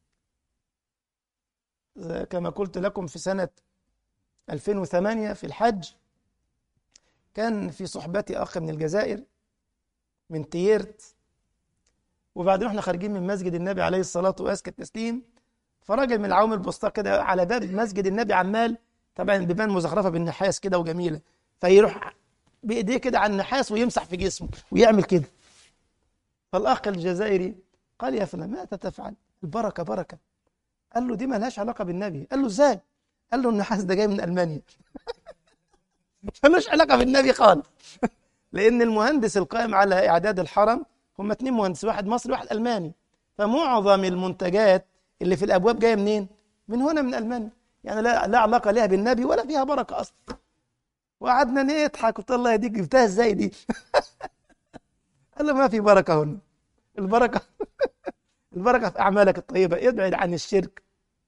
Speaker 1: كما قلت لكم في سنة ألفين وثمانية في الحج، كان في صحبتي أخ من الجزائر من تييرت، وبعدين احنا خارجين من مسجد النبي عليه الصلاة وأزكى التسليم، فراجل من العوام البسطاء كده على باب مسجد النبي عمال، طبعا البيبان مزخرفة بالنحاس كده وجميلة، فيروح بإيديه كده على النحاس ويمسح في جسمه ويعمل كده. فالأخ الجزائري قال: يا فلان ماذا تفعل؟ البركة بركة. قال له: دي ما لهاش علاقة بالنبي. قال له: ازاي؟ قال له: النحاس ده جاي من ألمانيا. فمش علاقة بالنبي خالص. لأن المهندس القائم على إعداد الحرم هم اتنين مهندس، واحد مصري واحد ألماني، فمعظم المنتجات اللي في الأبواب جاية منين؟ من هنا، من ألمانيا. يعني لا, لا علاقة لها بالنبي ولا فيها بركة أصلا. وقعدنا نضحك، قلت الله يهديك جبتها ازاي دي؟ قال له: ما في بركة هنا، البركة البركة في أعمالك الطيبة، ابعد عن الشرك.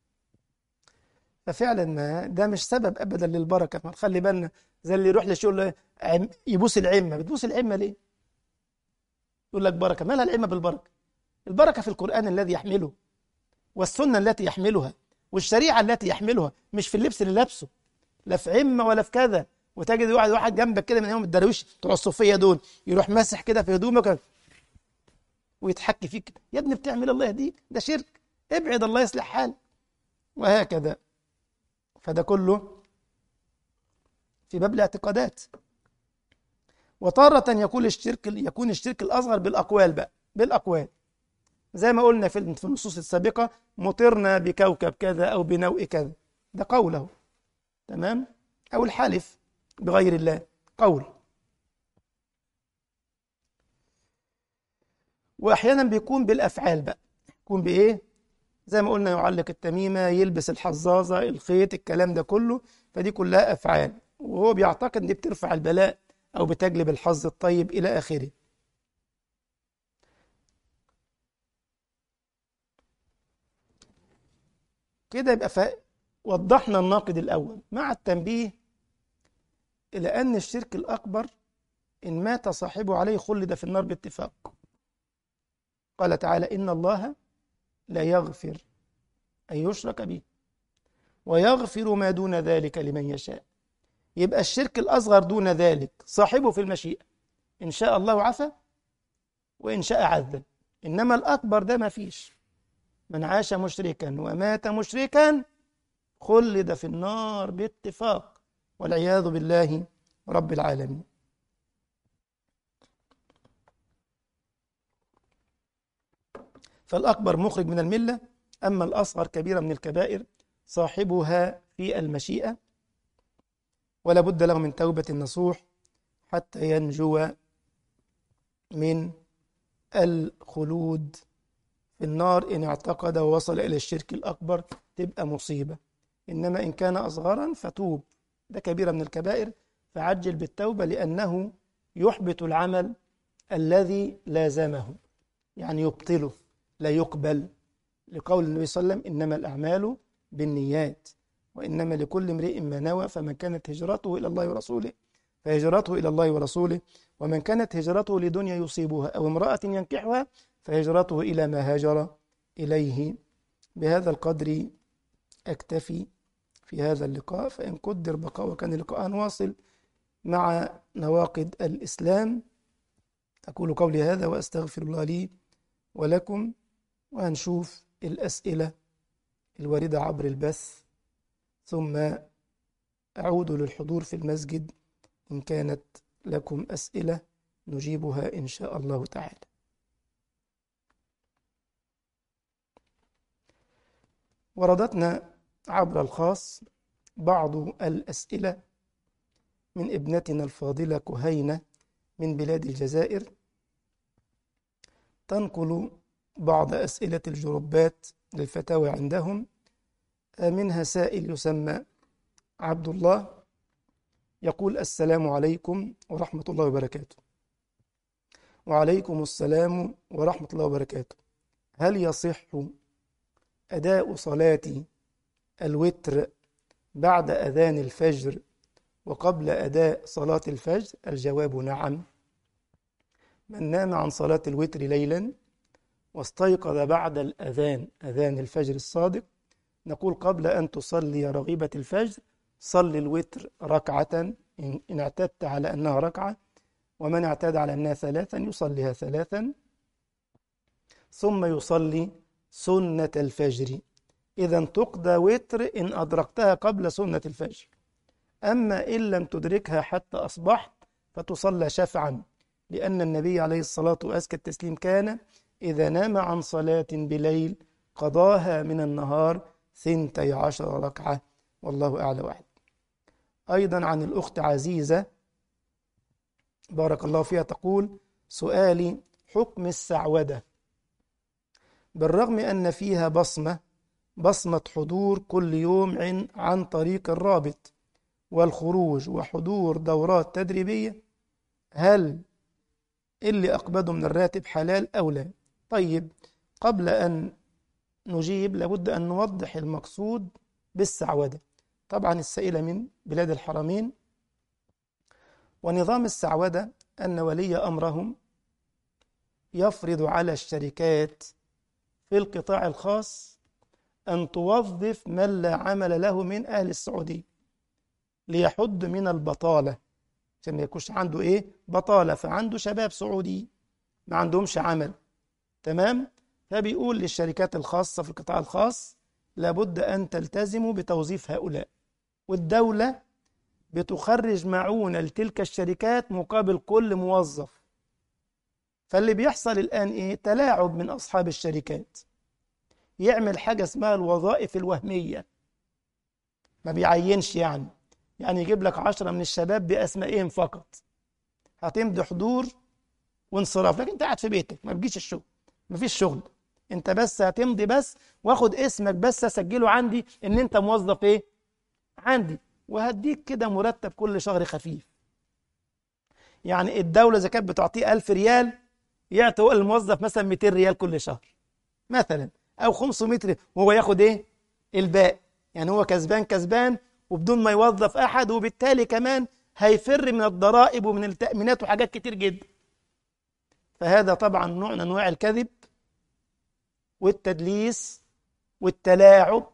Speaker 1: ففعلا ما ده مش سبب أبدا للبركة. ما خلي بالنا، زي اللي يروح لشغل يبوس العمة. بتبوس العمة ليه؟ يقول لك بركة، ما لها العمة بالبركة؟ البركة في القرآن الذي يحمله، والسنة التي يحملها والشريعة التي يحملها، مش في اللبس اللي لابسه، لا في عمة ولا في كذا. وتجد واحد واحد جنبك كده من يوم الدرويش بتوع الصوفية دول، يروح ماسح كده في هدومك ويتحكي فيك. يا ابني بتعمل الله يهديك، ده شرك، ابعد الله يصلح حالك. وهكذا. فده كله في باب الاعتقادات. وتارة يكون الشرك يكون الشرك الأصغر بالأقوال بقى، بالأقوال زي ما قلنا في في النصوص السابقة: مطرنا بكوكب كذا أو بنوء كذا، ده قوله، تمام؟ أو الحلف بغير الله، قول. وأحيانا بيكون بالأفعال بقى، يكون بإيه؟ زي ما قلنا: يعلق التميمة، يلبس الحظاظة، الخيط، الكلام ده كله، فدي كلها أفعال، وهو بيعتقد إن دي بترفع البلاء أو بتجلب الحظ الطيب إلى آخره. كده يبقى ف... وضحنا الناقد الأول مع التنبيه إلى أن الشرك الأكبر إن مات صاحبه عليه خلد في النار باتفاق. قال تعالى: إن الله لا يغفر أن يشرك به ويغفر ما دون ذلك لمن يشاء. يبقى الشرك الأصغر دون ذلك صاحبه في المشيئة، إن شاء الله عفا وإن شاء عذب. إنما الأكبر ده ما فيش. من عاش مشركا ومات مشركا خلد في النار باتفاق، والعياذ بالله رب العالمين. فالأكبر مخرج من الملة، أما الأصغر كبيرة من الكبائر صاحبها في المشيئة، ولا بد له من توبة نصوح حتى ينجو من الخلود في النار. إن اعتقد ووصل إلى الشرك الأكبر تبقى مصيبة. إنما إن كان أصغرا فتوب، ده كبيرة من الكبائر، فعجل بالتوبة لأنه يحبط العمل الذي لازمه، يعني يبطله، لا يقبل، لقول النبي صلى الله عليه وسلم: إنما الأعمال بالنيات وإنما لكل امرئ ما نوى، فمن كانت هجرته إلى الله ورسوله فهجرته إلى الله ورسوله، ومن كانت هجرته لدنيا يصيبها أو امرأة ينكحها فهجرته إلى ما هاجر إليه. بهذا القدر أكتفي في هذا اللقاء، فإن قدر بقاء وكان اللقاء واصل مع نواقض الإسلام. أقول قولي هذا وأستغفر الله لي ولكم، وهنشوف الأسئلة الواردة عبر البث، ثم أعود للحضور في المسجد إن كانت لكم أسئلة نجيبها إن شاء الله تعالى. وردتنا عبر الخاص بعض الأسئلة من ابنتنا الفاضلة كهينة من بلاد الجزائر، تنقل بعض أسئلة الجروبات للفتاوى عندهم. منها سائل يسمى عبد الله، يقول: السلام عليكم ورحمة الله وبركاته. وعليكم السلام ورحمة الله وبركاته. هل يصح أداء صلاة الوتر بعد أذان الفجر وقبل أداء صلاة الفجر؟ الجواب: نعم. من نام عن صلاة الوتر ليلا واستيقظ بعد الأذان، أذان الفجر الصادق، نقول قبل أن تصلي رغيبة الفجر صل الوتر ركعة إن اعتدت على أنها ركعة، ومن اعتاد على أنها ثلاثا يصليها ثلاثا، ثم يصلي سنة الفجر. إذا تقضى وتر إن أدركتها قبل سنة الفجر. أما إن لم تدركها حتى أصبحت فتصلى شفعا، لأن النبي عليه الصلاة وأزكى التسليم كان إذا نام عن صلاة بليل قضاها من النهار ثنتي عشر ركعة، والله أعلى وأعلم. أيضا عن الأخت عزيزة بارك الله فيها تقول: سؤالي: حكم السعودة بالرغم أن فيها بصمة بصمة حضور كل يوم عن, عن طريق الرابط والخروج وحضور دورات تدريبية، هل اللي أقبضه من الراتب حلال أو لا؟ طيب، قبل أن نجيب لابد أن نوضح المقصود بالسعودة. طبعا السائلة من بلاد الحرمين، ونظام السعودة أن ولي أمرهم يفرض على الشركات في القطاع الخاص أن توظف من لا عمل له من أهل السعودية ليحد من البطالة، عشان ما يكونش عنده إيه بطالة، فعنده شباب سعودي ما عندهمش عمل. تمام. فبيقول للشركات الخاصة في القطاع الخاص لابد أن تلتزموا بتوظيف هؤلاء، والدولة بتخرج معونة لتلك الشركات مقابل كل موظف. فاللي بيحصل الآن إيه؟ تلاعب من أصحاب الشركات، يعمل حاجة اسمها الوظائف الوهمية، ما بيعينش يعني يعني يجيب لك عشرة من الشباب بأسمائهم فقط، هتمضي حضور وانصراف، لكن انت قاعد في بيتك ما بتجيش الشغل، ما فيش شغل، انت بس هتمضي بس، واخد اسمك بس اسجله عندي ان انت موظف ايه عندي، وهديك كده مرتب كل شهر خفيف. يعني الدولة إذا كانت بتعطيه ألف ريال يعطي الموظف مثلا مئتين ريال كل شهر مثلا، أو خمسمائة ريال، وهو ياخد إيه الباقي. يعني هو كسبان كسبان وبدون ما يوظف أحد، وبالتالي كمان هيفر من الضرائب ومن التأمينات وحاجات كتير جدا. فهذا طبعا نوع من أنواع الكذب والتدليس والتلاعب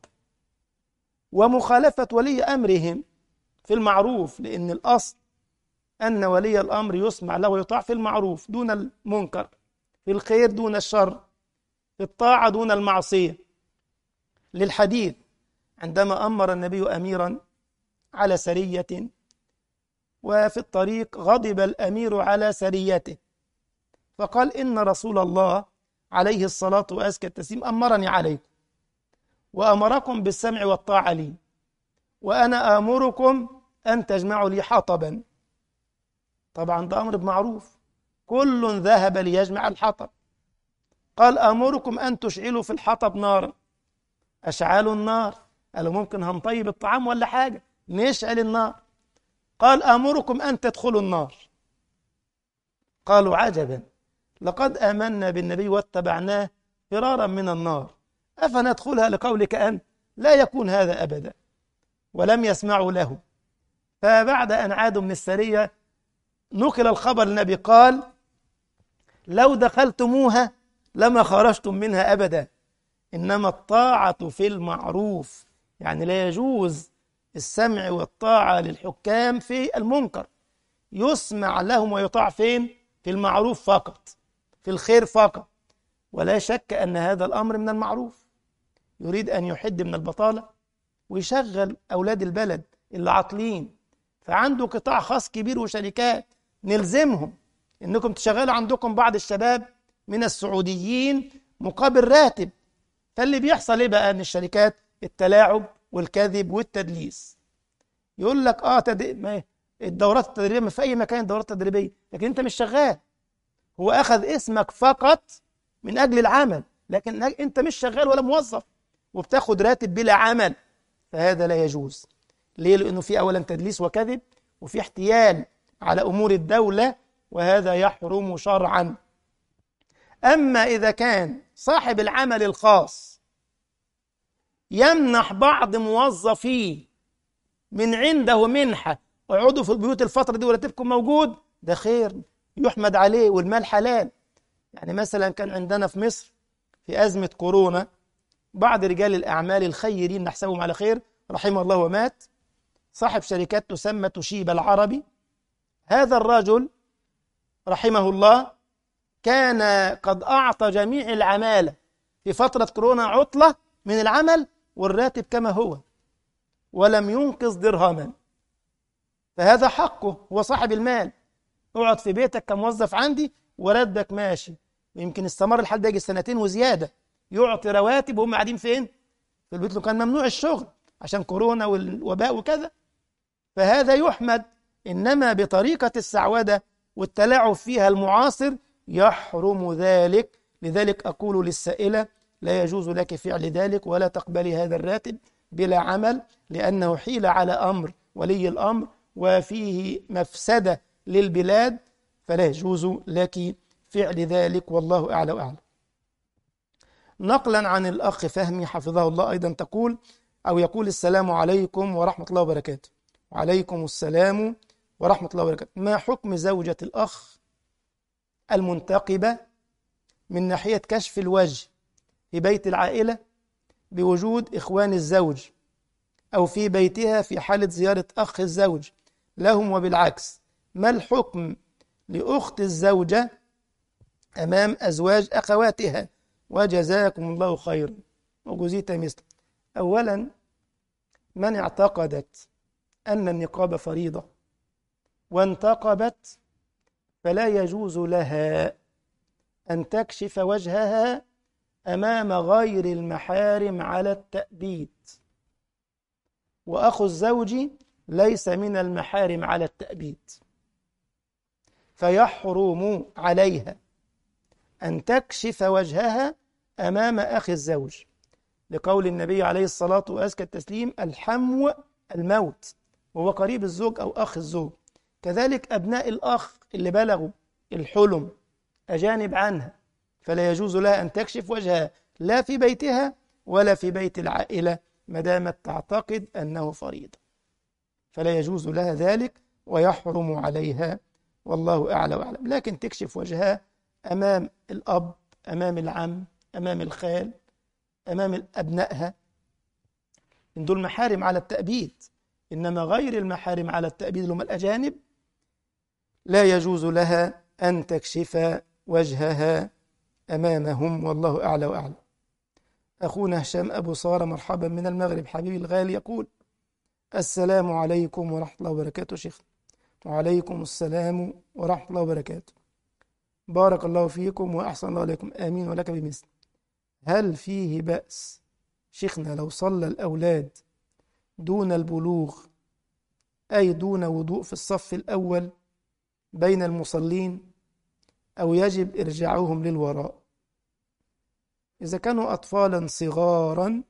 Speaker 1: ومخالفة ولي أمرهم في المعروف، لأن الأصل أن ولي الأمر يسمع له ويطاع في المعروف دون المنكر، في الخير دون الشر، في الطاعة دون المعصية. للحديث عندما أمر النبي أميرا على سرية، وفي الطريق غضب الأمير على سريته، فقال إن رسول الله عليه الصلاة وأزكى التسليم أمرني عليكم وأمركم بالسمع والطاعة لي، وأنا آمركم أن تجمعوا لي حطبا. طبعا ده أمر بمعروف، كل ذهب ليجمع الحطب. قال آمركم أن تشعلوا في الحطب نارا. أشعلوا النار، قالوا ممكن هنطيب الطعام ولا حاجة نشعل النار. قال آمركم أن تدخلوا النار. قالوا عجبا، لقد آمنا بالنبي واتبعناه فرارا من النار، أفندخلها لقولك أن لا يكون هذا أبدا. ولم يسمعوا له. فبعد أن عادوا من السرية نقل الخبر للنبي قال لو دخلتموها لما خرجتم منها أبدا، إنما الطاعة في المعروف، يعني لا يجوز السمع والطاعة للحكام في المنكر، يسمع لهم ويطاع فين؟ في المعروف فقط، في الخير فقط. ولا شك أن هذا الأمر من المعروف. يريد أن يحد من البطالة ويشغل أولاد البلد اللي عاطلين، فعنده قطاع خاص كبير وشركات نلزمهم إنكم تشغلوا عندكم بعض الشباب من السعوديين مقابل راتب. فاللي بيحصل إيه بقى؟ أن الشركات التلاعب والكذب والتدليس. يقول لك آه تد... ما الدورات التدريبية، ما في أي مكان دورات تدريبية، لكن أنت مش شغال. هو أخذ اسمك فقط من أجل العمل، لكن أنت مش شغال ولا موظف، وبتاخد راتب بلا عمل. فهذا لا يجوز. ليه؟ لأنه في أولا تدليس وكذب، وفي احتيال على أمور الدولة، وهذا يحرم شرعا. أما إذا كان صاحب العمل الخاص يمنح بعض موظفيه من عنده منحة، اقعدوا في البيوت الفترة دي وراتبكم موجود، ده خير يحمد عليه والمال حلال. يعني مثلا كان عندنا في مصر في أزمة كورونا بعض رجال الأعمال الخيرين نحسبهم على خير رحمه الله ومات، صاحب شركات تسمى توشيبا العربي. هذا الرجل رحمه الله كان قد أعطى جميع العمالة في فترة كورونا عطلة من العمل والراتب كما هو، ولم ينقذ درهما. فهذا حقه، هو صاحب المال. اقعد في بيتك كموظف عندي وراتبك ماشي، ويمكن استمر الحال ده يجي سنتين وزيادة، يعطي رواتب وهم قاعدين فين؟ في البيت، كان ممنوع الشغل عشان كورونا والوباء وكذا. فهذا يحمد. إنما بطريقة السعودة والتلاعب فيها المعاصر يحرم ذلك. لذلك أقول للسائلة لا يجوز لك فعل ذلك، ولا تقبلي هذا الراتب بلا عمل، لأنه حيل على أمر ولي الأمر وفيه مفسدة للبلاد، فلا يجوز لك فعل ذلك، والله أعلى وأعلم. نقلا عن الأخ فهمي حفظه الله أيضا تقول أو يقول السلام عليكم ورحمة الله وبركاته. وعليكم السلام ورحمة الله وبركاته. ما حكم زوجة الأخ المنتقبة من ناحية كشف الوجه في بيت العائلة بوجود إخوان الزوج أو في بيتها في حالة زيارة أخ الزوج لهم وبالعكس. ما الحكم لأخت الزوجة أمام أزواج أخواتها؟ وجزاكم الله خيرا وجزيت مثل. أولا، من اعتقدت أن النقاب فريضة وانتقبت فلا يجوز لها أن تكشف وجهها أمام غير المحارم على التأبيد، وأخو الزوج ليس من المحارم على التأبيد، فيحرم عليها أن تكشف وجهها أمام أخي الزوج، لقول النبي عليه الصلاة وأزكى التسليم: الحمو الموت، وهو قريب الزوج أو أخ الزوج. كذلك أبناء الأخ اللي بلغوا الحلم أجانب عنها، فلا يجوز لها أن تكشف وجهها لا في بيتها ولا في بيت العائلة ما دامت تعتقد أنه فريضة، فلا يجوز لها ذلك ويحرم عليها، والله أعلى وأعلم. لكن تكشف وجهها أمام الأب، أمام العم، أمام الخال، أمام أبنائها، من دول محارم على التأبيد. إنما غير المحارم على التأبيد اللي هم الأجانب لا يجوز لها أن تكشف وجهها أمامهم، والله أعلى وأعلم. أخونا هشام أبو سارة مرحبا من المغرب حبيبي الغالي، يقول: السلام عليكم ورحمة الله وبركاته شيخنا. وعليكم السلام ورحمة الله وبركاته. بارك الله فيكم وأحسن الله عليكم، آمين ولك بمثل. هل فيه بأس شيخنا لو صلى الأولاد دون البلوغ، أي دون وضوء، في الصف الأول بين المصلين، أو يجب إرجاعهم للوراء؟ إذا كانوا أطفالا صغارا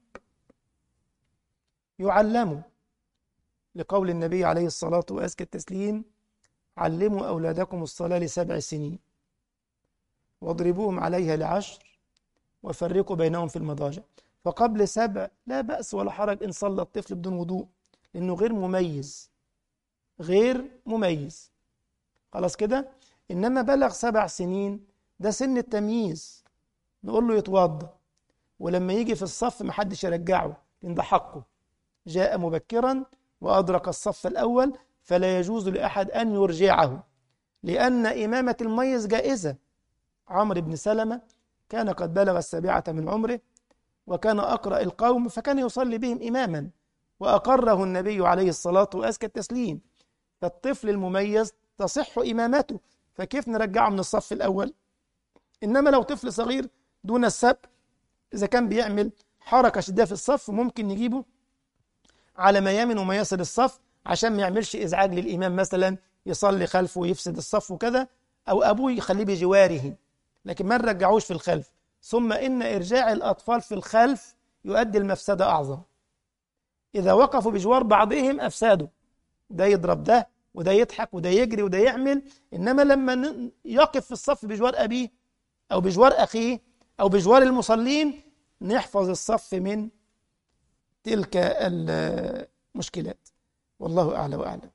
Speaker 1: يعلموا، لقول النبي عليه الصلاة وأزكى التسليم: علموا أولادكم الصلاة لسبع سنين واضربوهم عليها لعشر وفرقوا بينهم في المضاجع. فقبل سبع لا بأس ولا حرج إن صلى الطفل بدون وضوء، لأنه غير مميز، غير مميز خلاص كده. إنما بلغ سبع سنين ده سن التمييز، نقول له يتوضأ، ولما يجي في الصف محدش يرجعه، لأن ده حقه، جاء مبكرا وأدرك الصف الأول، فلا يجوز لأحد أن يرجعه، لأن إمامة المميز جائزة. عمرو بن سلمة كان قد بلغ السابعة من عمره، وكان أقرأ القوم، فكان يصلي بهم إماما، وأقره النبي عليه الصلاة وأزكى التسليم. فالطفل المميز تصح إمامته، فكيف نرجعه من الصف الأول؟ إنما لو طفل صغير دون السبع، إذا كان بيعمل حركة شديدة في الصف، ممكن نجيبه على ميامن ومياسر الصف عشان ما يعملش إزعاج للإمام، مثلا يصلي خلفه ويفسد الصف وكذا، أو أبوه يخليه بجواره، لكن ما نرجعوش في الخلف. ثم إن إرجاع الأطفال في الخلف يؤدي المفسدة أعظم، إذا وقفوا بجوار بعضهم أفسادوا، ده يضرب ده وده يضحك وده يجري وده يعمل. إنما لما يقف في الصف بجوار أبيه أو بجوار أخيه أو بجوار المصلين، نحفظ الصف من تلك المشكلات، والله أعلى وأعلم.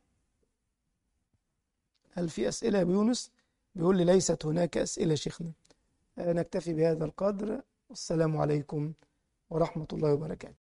Speaker 1: هل في أسئلة يا يونس؟ بيقول لي ليست هناك أسئلة شيخنا. نكتفي بهذا القدر، والسلام عليكم ورحمة الله وبركاته.